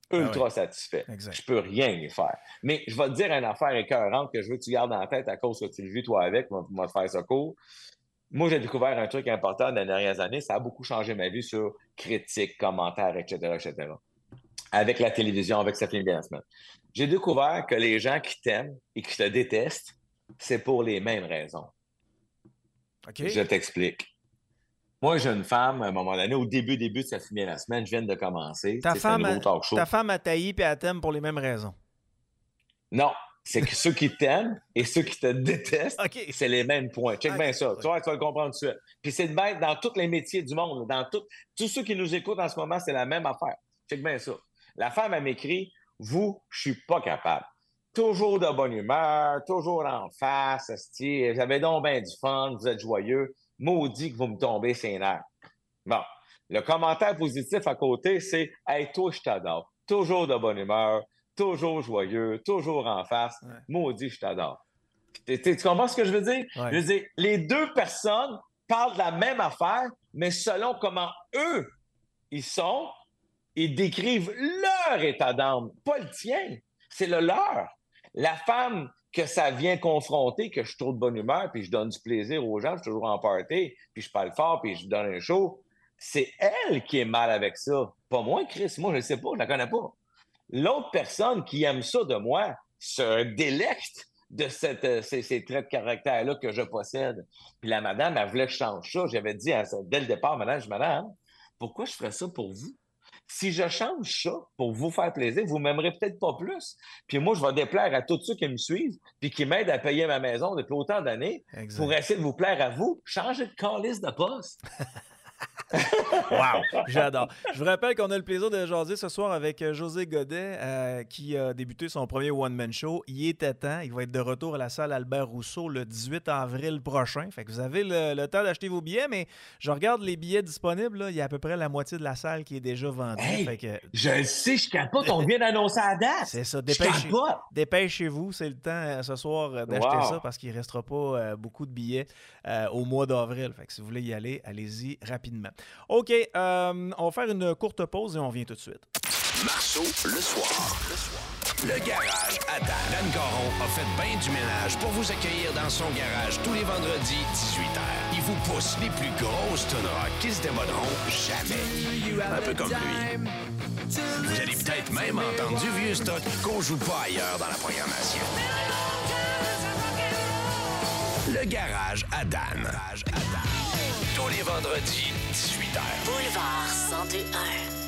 ultra ah oui. satisfait. Exact. Je peux rien y faire. Mais je vais te dire une affaire écœurante que je veux que tu gardes en tête à cause que tu le vis toi avec, moi, moi te faire ça court. Moi, j'ai découvert un truc important dans les dernières années. Ça a beaucoup changé ma vie sur critiques, commentaires, et cetera, et cetera. Avec la télévision, avec cette émission. J'ai découvert que les gens qui t'aiment et qui te détestent, c'est pour les mêmes raisons. Okay. Je t'explique. Moi, j'ai une femme, à un moment donné, au début, début de cette bien la semaine, je viens de commencer. Ta femme, un nouveau talk show. ta femme a taillé et elle t'aime pour les mêmes raisons. Non, c'est que ceux qui t'aiment et ceux qui te détestent, okay. c'est les mêmes points. Check okay. bien ça. Tu vois, tu vas le comprendre tout de suite. Puis c'est de bête dans tous les métiers du monde. Dans tout, tous ceux qui nous écoutent en ce moment, c'est la même affaire. Check bien ça. La femme, elle m'écrit « Vous, je suis pas capable. » Toujours de bonne humeur, toujours en face, esti, vous avez donc bien du fun, vous êtes joyeux. Maudit que vous me tombez ses nerfs. Bon, le commentaire positif à côté, c'est « Hey, toi, je t'adore. Toujours de bonne humeur, toujours joyeux, toujours en face. Ouais. Maudit, je t'adore. » Tu comprends ce que je veux dire? Ouais. Je veux dire, les deux personnes parlent de la même affaire, mais selon comment eux, ils sont, ils décrivent leur état d'âme, pas le tien. C'est le leur. La femme que ça vient confronter, que je suis trop de bonne humeur, puis je donne du plaisir aux gens, je suis toujours en party, puis je parle fort, puis je donne un show, c'est elle qui est mal avec ça. Pas moi, Chris. Moi, je ne sais pas, je la connais pas. L'autre personne qui aime ça de moi se délecte de cette, euh, ces, ces traits de caractère-là que je possède. Puis la madame, elle voulait que je change ça. J'avais dit à, dès le départ, madame, je dis, madame, pourquoi je ferais ça pour vous? Si je change ça pour vous faire plaisir, vous m'aimerez peut-être pas plus. Puis moi, je vais déplaire à tous ceux qui me suivent puis qui m'aident à payer ma maison depuis autant d'années exact. Pour essayer de vous plaire à vous. Changez de calice de poste. Wow, j'adore. Je vous rappelle qu'on a le plaisir de jaser ce soir avec José Godet euh, qui a débuté son premier one-man show. Il était temps. Il va être de retour à la salle Albert Rousseau le dix-huit avril prochain. Fait que vous avez le, le temps d'acheter vos billets, mais je regarde les billets disponibles. Là, il y a à peu près la moitié de la salle qui est déjà vendue. Hey, fait que... Je le sais, je capote. On vient d'annoncer la date. C'est ça. Dépêchez, dépêchez-vous. C'est le temps euh, ce soir euh, d'acheter wow. ça parce qu'il ne restera pas euh, beaucoup de billets euh, au mois d'avril. Fait que si vous voulez y aller, allez-y rapidement. OK, euh, on va faire une courte pause et on revient tout de suite. Marceau, le soir. Le soir. Le garage à Dan. Dan Caron a fait bien du ménage pour vous accueillir dans son garage tous les vendredis dix-huit heures. Il vous pousse les plus grosses tonnes rock qui se démoderont jamais. Un peu comme lui. Vous allez peut-être même entendre du vieux stock qu'on joue pas ailleurs dans la programmation. Le garage à Dan. Tous les vendredis, dix-huit heures. Boulevard cent deux un.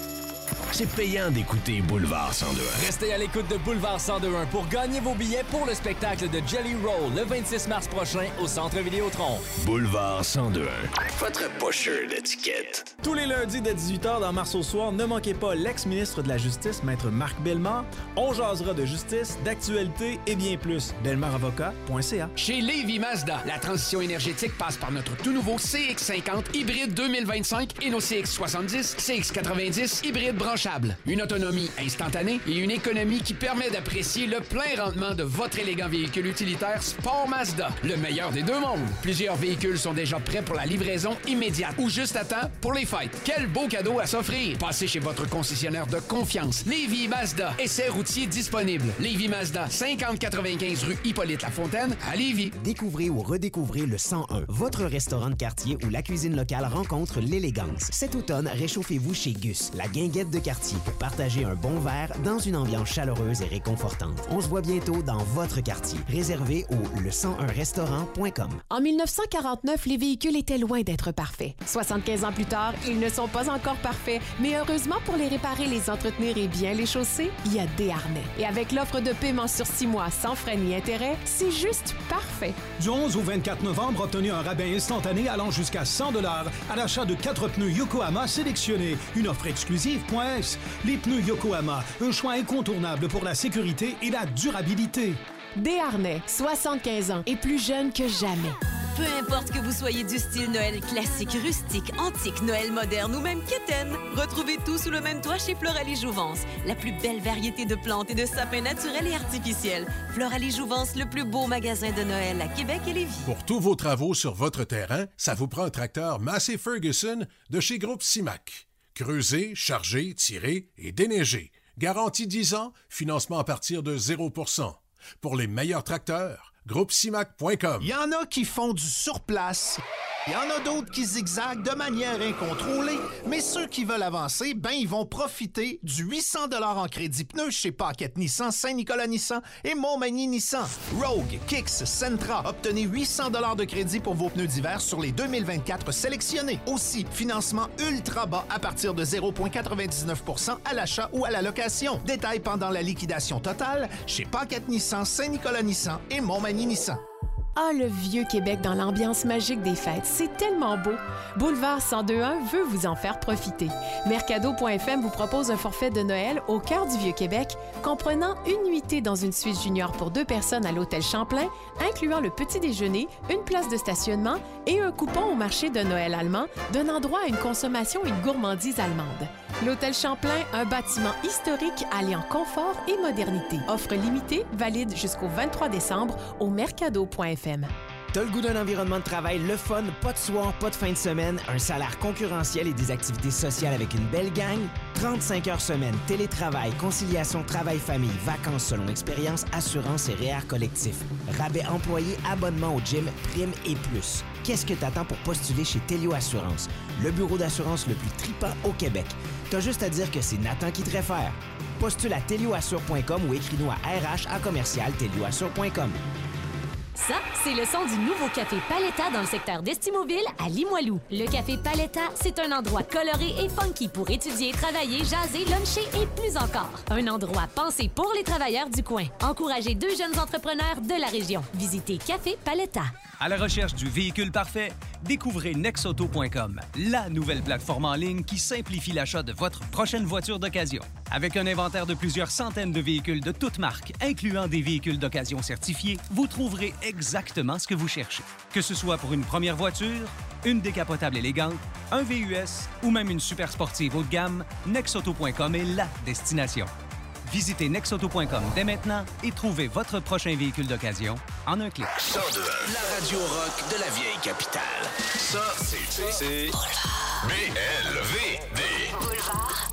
C'est payant d'écouter Boulevard cent deux un. Restez à l'écoute de Boulevard cent deux un pour gagner vos billets pour le spectacle de Jelly Roll le vingt-six mars prochain au Centre Vidéotron. Boulevard cent deux un. Votre pocheur d'étiquette. Tous les lundis de dix-huit heures dans Mars au soir, ne manquez pas l'ex-ministre de la Justice, Maître Marc Bellemare. On jasera de justice, d'actualité et bien plus. bellemare avocat point c a. Chez Lévy Mazda, la transition énergétique passe par notre tout nouveau C X cinquante hybride deux mille vingt-cinq et nos C X soixante-dix, C X quatre-vingt-dix hybride branchable. Une autonomie instantanée et une économie qui permet d'apprécier le plein rendement de votre élégant véhicule utilitaire Sport Mazda, le meilleur des deux mondes. Plusieurs véhicules sont déjà prêts pour la livraison immédiate ou juste à temps pour les fêtes. Quel beau cadeau à s'offrir! Passez chez votre concessionnaire de confiance. Lévy Mazda, essai routier disponible. Lévy Mazda, cinquante quatre-vingt-quinze rue Hippolyte-Lafontaine à Lévys. Découvrez ou redécouvrez le cent un, votre restaurant de quartier où la cuisine locale rencontre l'élégance. Cet automne, réchauffez-vous chez Gus, la guinguette de quartier, pour partager un bon verre dans une ambiance chaleureuse et réconfortante. On se voit bientôt dans votre quartier. Réservé au le cent un restaurant point com. En mille neuf cent quarante-neuf, les véhicules étaient loin d'être parfaits. soixante-quinze ans plus tard, ils ne sont pas encore parfaits, mais heureusement, pour les réparer, les entretenir et bien les chausser, il y a Desharnais. Et avec l'offre de paiement sur six mois sans frais ni intérêt, c'est juste parfait. Du onze au vingt-quatre novembre, obtenez un rabais instantané allant jusqu'à cent dollars à l'achat de quatre pneus Yokohama sélectionnés. Une offre exclusive. S. Les pneus Yokohama, un choix incontournable pour la sécurité et la durabilité. Desharnais, soixante-quinze ans et plus jeune que jamais. Peu importe que vous soyez du style Noël classique, rustique, antique, Noël moderne ou même quétaine, retrouvez tout sous le même toit chez Floralie Jouvence. La plus belle variété de plantes et de sapins naturels et artificiels. Floralie Jouvence, le plus beau magasin de Noël à Québec et Lévis. Pour tous vos travaux sur votre terrain, ça vous prend un tracteur Massey Ferguson de chez Groupe CIMAC. Creuser, charger, tirer et déneiger. Garantie dix ans, financement à partir de zéro pour cent. Pour les meilleurs tracteurs, groupe simac point com. Il y en a qui font du surplace. Il y en a d'autres qui zigzaguent de manière incontrôlée, mais ceux qui veulent avancer, ben ils vont profiter du huit cents dollars en crédit pneus chez Paquette Nissan, Saint-Nicolas Nissan et Montmagny Nissan. Rogue, Kicks, Sentra, obtenez huit cents dollars de crédit pour vos pneus d'hiver sur les deux mille vingt-quatre sélectionnés. Aussi, financement ultra bas à partir de zéro virgule quatre-vingt-dix-neuf pour cent à l'achat ou à la location. Détails pendant la liquidation totale chez Paquette Nissan, Saint-Nicolas Nissan et Montmagny Nissan. Ah, le vieux Québec dans l'ambiance magique des fêtes, c'est tellement beau! Boulevard cent deux un veut vous en faire profiter. Mercado point f m vous propose un forfait de Noël au cœur du vieux Québec, comprenant une nuitée dans une suite junior pour deux personnes à l'hôtel Champlain, incluant le petit déjeuner, une place de stationnement et un coupon au marché de Noël allemand, donnant droit à une consommation et une gourmandise allemande. L'hôtel Champlain, un bâtiment historique alliant confort et modernité. Offre limitée, valide jusqu'au vingt-trois décembre au mercado point f m. T'as le goût d'un environnement de travail le fun, pas de soir, pas de fin de semaine, un salaire concurrentiel et des activités sociales avec une belle gang? trente-cinq heures semaine, télétravail, conciliation travail-famille, vacances selon expérience, assurance et R E E R collectif. Rabais employés, abonnement au gym, primes et plus. Qu'est-ce que t'attends pour postuler chez Telio Assurance, le bureau d'assurance le plus tripant au Québec? T'as juste à dire que c'est Nathan qui te réfère. Postule à telio assure point com ou écris-nous à R H à commercial telio assure point com. Ça, c'est le son du nouveau café Paletta dans le secteur d'Estimobile à Limoilou. Le café Paletta, c'est un endroit coloré et funky pour étudier, travailler, jaser, luncher et plus encore. Un endroit pensé pour les travailleurs du coin. Encouragez deux jeunes entrepreneurs de la région. Visitez Café Paletta. À la recherche du véhicule parfait, découvrez nexauto point com, la nouvelle plateforme en ligne qui simplifie l'achat de votre prochaine voiture d'occasion. Avec un inventaire de plusieurs centaines de véhicules de toutes marques, incluant des véhicules d'occasion certifiés, vous trouverez exactement ce que vous cherchez. Que ce soit pour une première voiture, une décapotable élégante, un V U S ou même une super sportive haut de gamme, nexauto point com est la destination. Visitez nexauto point com dès maintenant et trouvez votre prochain véhicule d'occasion en un clic. cent deux, la radio rock de la vieille capitale. Ça, c'est... c'est... B L V D. Boulevard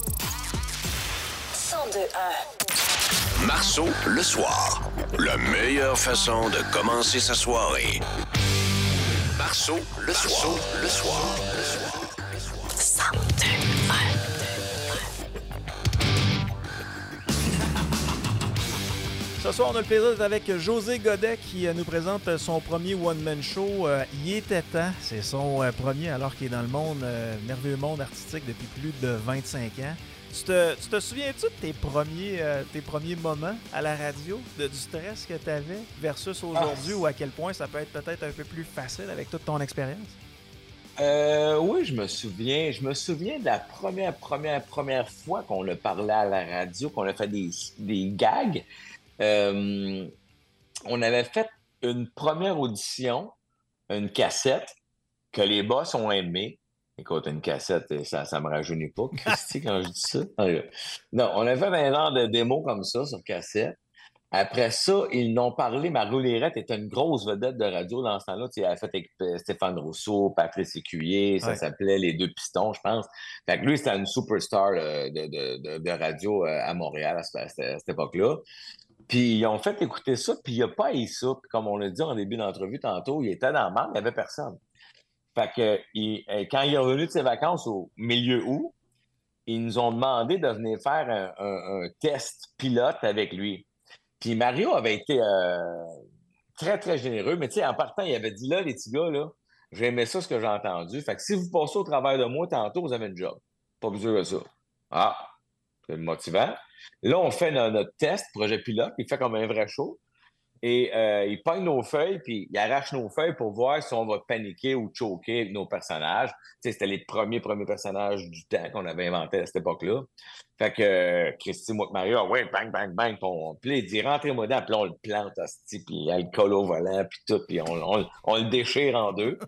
cent deux un. Marceau, le soir. La meilleure façon de commencer sa soirée. Marceau, le soir. Marceau, le soir. Le soir. cent deux un. Ce soir, on a le plaisir d'être avec José Godet qui nous présente son premier one-man show. Euh, il était temps. C'est son euh, premier alors qu'il est dans le monde, euh, merveilleux monde artistique depuis plus de vingt-cinq ans. Tu te, tu te souviens-tu de tes premiers, euh, tes premiers moments à la radio, de, du stress que tu avais versus aujourd'hui ah. ou à quel point ça peut être peut-être un peu plus facile avec toute ton expérience? Euh, oui, je me souviens. Je me souviens de la première, première, première fois qu'on a parlé à la radio, qu'on a fait des, des gags. Euh, on avait fait une première audition, une cassette, que les boss ont aimé. Écoute, une cassette, ça, ça me rajeunit pas, Christy, quand je dis ça. Non, on avait fait un genre de démo comme ça, sur cassette. Après ça, ils n'ont parlé. Mario Lérette était une grosse vedette de radio dans ce temps-là. Tu sais, elle a fait avec Stéphane Rousseau, Patrice Écuyer, ça ouais. s'appelait Les Deux Pistons, je pense. Fait que lui, c'était une superstar euh, de, de, de, de radio euh, à Montréal à cette, à cette, à cette époque-là. Puis ils ont fait écouter ça, puis il n'a pas eu ça. Puis comme on l'a dit en début d'entrevue tantôt, il était dans le manque, il n'y avait personne. Fait que il, quand il est revenu de ses vacances au milieu août, ils nous ont demandé de venir faire un, un, un test pilote avec lui. Puis Mario avait été euh, très, très généreux, mais tu sais, en partant, il avait dit là, les petits gars, là, j'ai aimé ça, ce que j'ai entendu. Fait que si vous passez au travers de moi tantôt, vous avez une job. Pas plus dur que ça. Ah, c'est motivant. Là, on fait notre, notre test, projet pilote, il fait comme un vrai show. Et euh, il pogne nos feuilles, puis il arrache nos feuilles pour voir si on va paniquer ou choquer avec nos personnages. Tu sais, c'était les premiers, premiers personnages du temps qu'on avait inventés à cette époque-là. Fait que euh, Christy, moi, Mario, ouais, bang, bang, bang. On, puis là, il dit, rentrez-moi dedans, puis là, on le plante, hostie, puis il a le col au volant, puis tout, puis on, on, on le déchire en deux.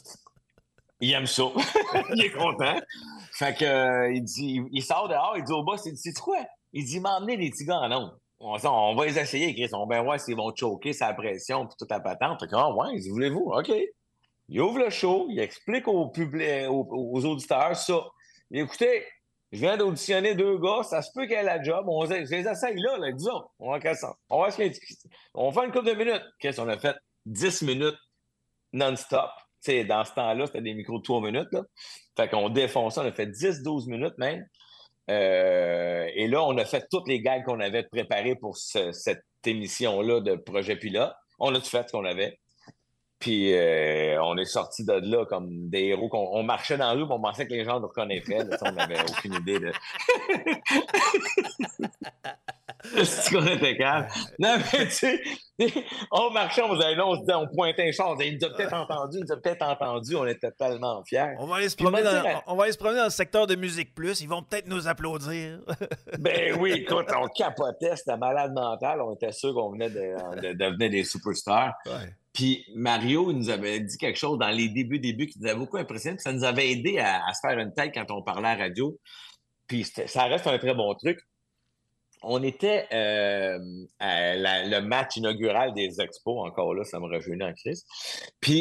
Il aime ça. Il est content. Fait que euh, il dit, il sort dehors, il dit au boss, il dit, c'est quoi? Il dit, m'emmener les petits gars en ondes. On, on va les essayer, Chris. On va voir s'ils vont choquer sa pression puis toute la patente. Fait que, ah, ouais, il voulez-vous? OK. Il ouvre le show, il explique au public, aux, aux auditeurs ça. Et écoutez, Je viens d'auditionner deux gars, ça se peut qu'il y ait la job. On, je les essaye là, là, disons. On va casser. On va se On va faire une couple de minutes. Qu'est-ce qu'on a fait? dix minutes non-stop. Tu sais, dans ce temps-là, c'était des micros de trois minutes. Là. Fait qu'on défonce ça. On a fait dix douze minutes même. Euh, et là, on a fait toutes les gags qu'on avait préparées pour ce, cette émission-là de Projet Pilote. On a tout fait ce qu'on avait. Puis euh, on est sortis de là comme des héros. On, on marchait dans la rue, on pensait que les gens nous reconnaissaient. Là, on n'avait aucune idée de... C'est qu'on était calme. Non, mais tu sais, on marchait, on faisait là, on se disait, on pointait un char, on disait, il nous a peut-être entendu, il nous a peut-être entendu, on était tellement fiers. On va aller se promener, dans, on va aller se promener dans le secteur de Musique Plus, ils vont peut-être nous applaudir. Ben oui, écoute, on capotait, c'était malade mental, on était sûr qu'on venait de, de, de devenir des superstars. Ouais. Puis Mario, il nous avait dit quelque chose dans les débuts, débuts qui nous avait beaucoup impressionné, puis ça nous avait aidé à, à se faire une tête quand on parlait à la radio. Puis ça reste un très bon truc. On était euh, à la, le match inaugural des Expos, encore là, ça me rajeunit en crise. Puis